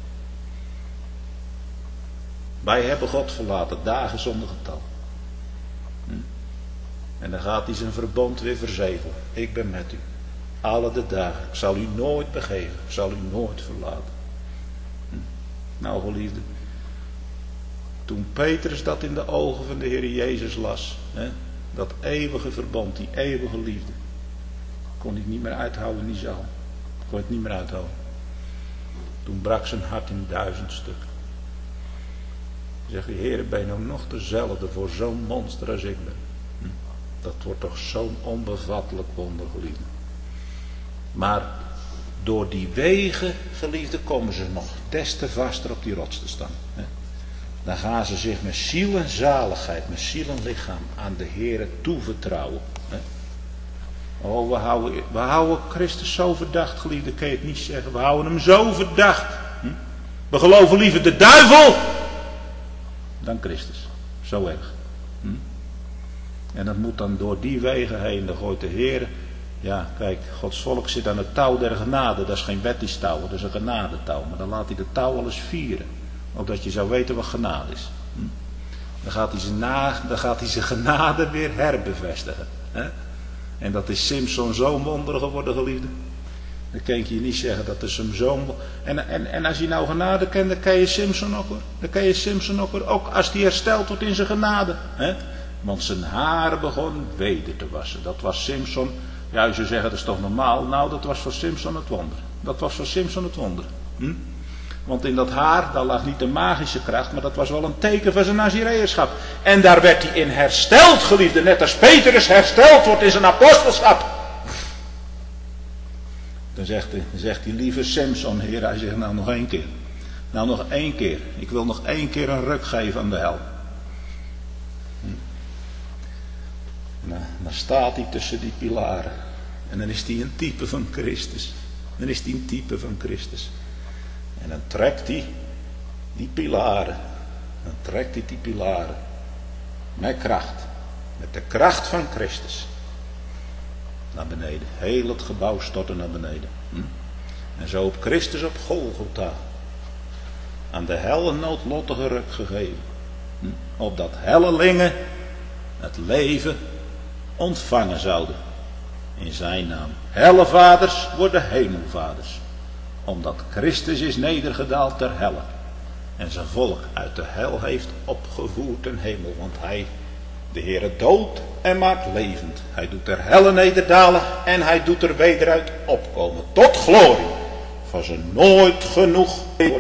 Wij hebben God verlaten, dagen zonder getal. Hm? En dan gaat hij zijn verbond weer verzegelen. Ik ben met u. Alle de dagen. Ik zal u nooit begeven. Ik zal u nooit verlaten. Hm? Nou, geliefde. Toen Petrus dat in de ogen van de Heer Jezus las. Hè, dat eeuwige verbond, die eeuwige liefde. Kon hij niet meer uithouden, die zaal. Kon het niet meer uithouden. Toen brak zijn hart in duizend stukken. Zeg je, Heer, ben je nou nog dezelfde voor zo'n monster als ik ben? Hm? Dat wordt toch zo'n onbevattelijk wonder, geliefde. Maar door die wegen, geliefde, komen ze nog des te vaster op die rots te staan. Hè? Dan gaan ze zich met ziel en zaligheid, met ziel en lichaam aan de Heer toevertrouwen. Hè? Oh, we houden, we houden Christus zo verdacht, geliefde, kan je het niet zeggen. We houden hem zo verdacht. Hm? We geloven liever de duivel dan Christus. Zo erg. Hm? En dat moet dan door die wegen heen. Dan gooit de Heer. Ja, kijk, Gods volk zit aan het touw der genade. Dat is geen wettisch touw, dat is een genadetouw. Maar dan laat hij de touw al eens vieren. Opdat je zou weten wat genade is. Hm? Dan gaat hij zijn, na, dan gaat hij zijn genade weer herbevestigen. Hè? En dat is Simson zo'n wonder geworden, geliefde. Dan kan je niet zeggen dat is hem zo'n... En, en, en als je nou genade kent, dan kan je Simson ook hoor. Dan kan je Simson ook hoor. Ook als die hersteld wordt in zijn genade. Hè? Want zijn haren begon weder te wassen. Dat was Simson. Ja, je zou zeggen, dat is toch normaal? Nou, dat was voor Simson het wonder. Dat was voor Simson het wonder. Hm? Want in dat haar, daar lag niet de magische kracht, maar dat was wel een teken van zijn Nazireërschap. En daar werd hij in hersteld, geliefde, net als Petrus hersteld wordt in zijn apostelschap. Dan zegt hij, dan zegt die lieve Simson, Heer, hij zegt nou nog één keer. Nou nog één keer. Ik wil nog één keer een ruk geven aan de hel. Hm. Nou, dan staat hij tussen die pilaren. En dan is hij een type van Christus. Dan is hij een type van Christus. En dan trekt hij die pilaren. Dan trekt hij die pilaren. Met kracht. Met de kracht van Christus. Naar beneden. Heel het gebouw stortte naar beneden. Hm? En zo op Christus op Golgotha. Aan de hel een noodlottige ruk gegeven. Hm? Opdat hellelingen het leven ontvangen zouden. In zijn naam. Hellevaders worden hemelvaders. Omdat Christus is nedergedaald ter helle. En zijn volk uit de hel heeft opgevoerd ten hemel. Want hij, de Heere, doodt en maakt levend. Hij doet er helle nederdalen en hij doet er wederuit opkomen. Tot glorie van zijn nooit genoeg.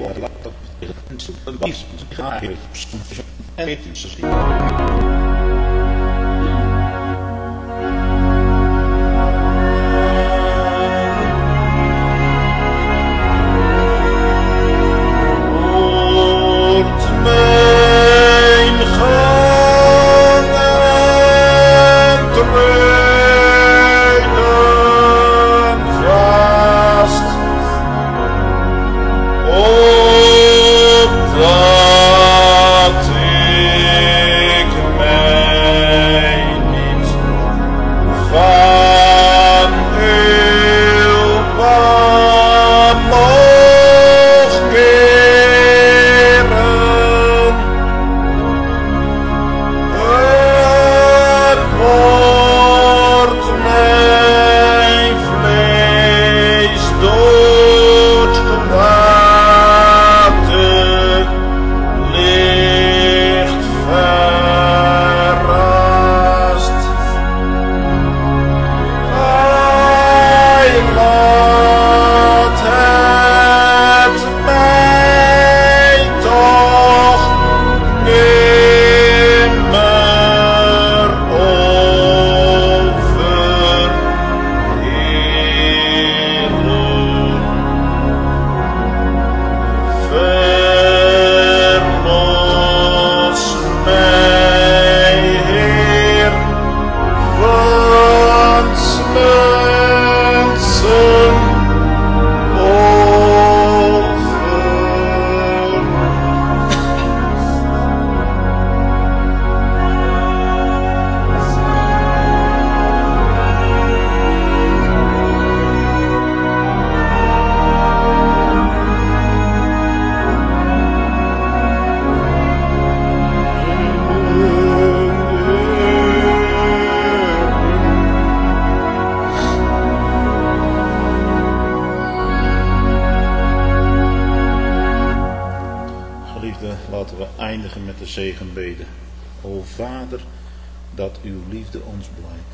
Laten we eindigen met de zegenbede. O Vader, dat uw liefde ons blijkt.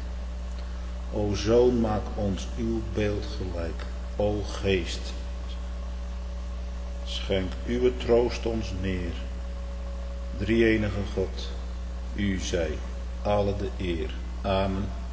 O Zoon, maak ons uw beeld gelijk. O Geest, schenk uw troost ons neer. Drie-enige God, u zij alle de eer. Amen.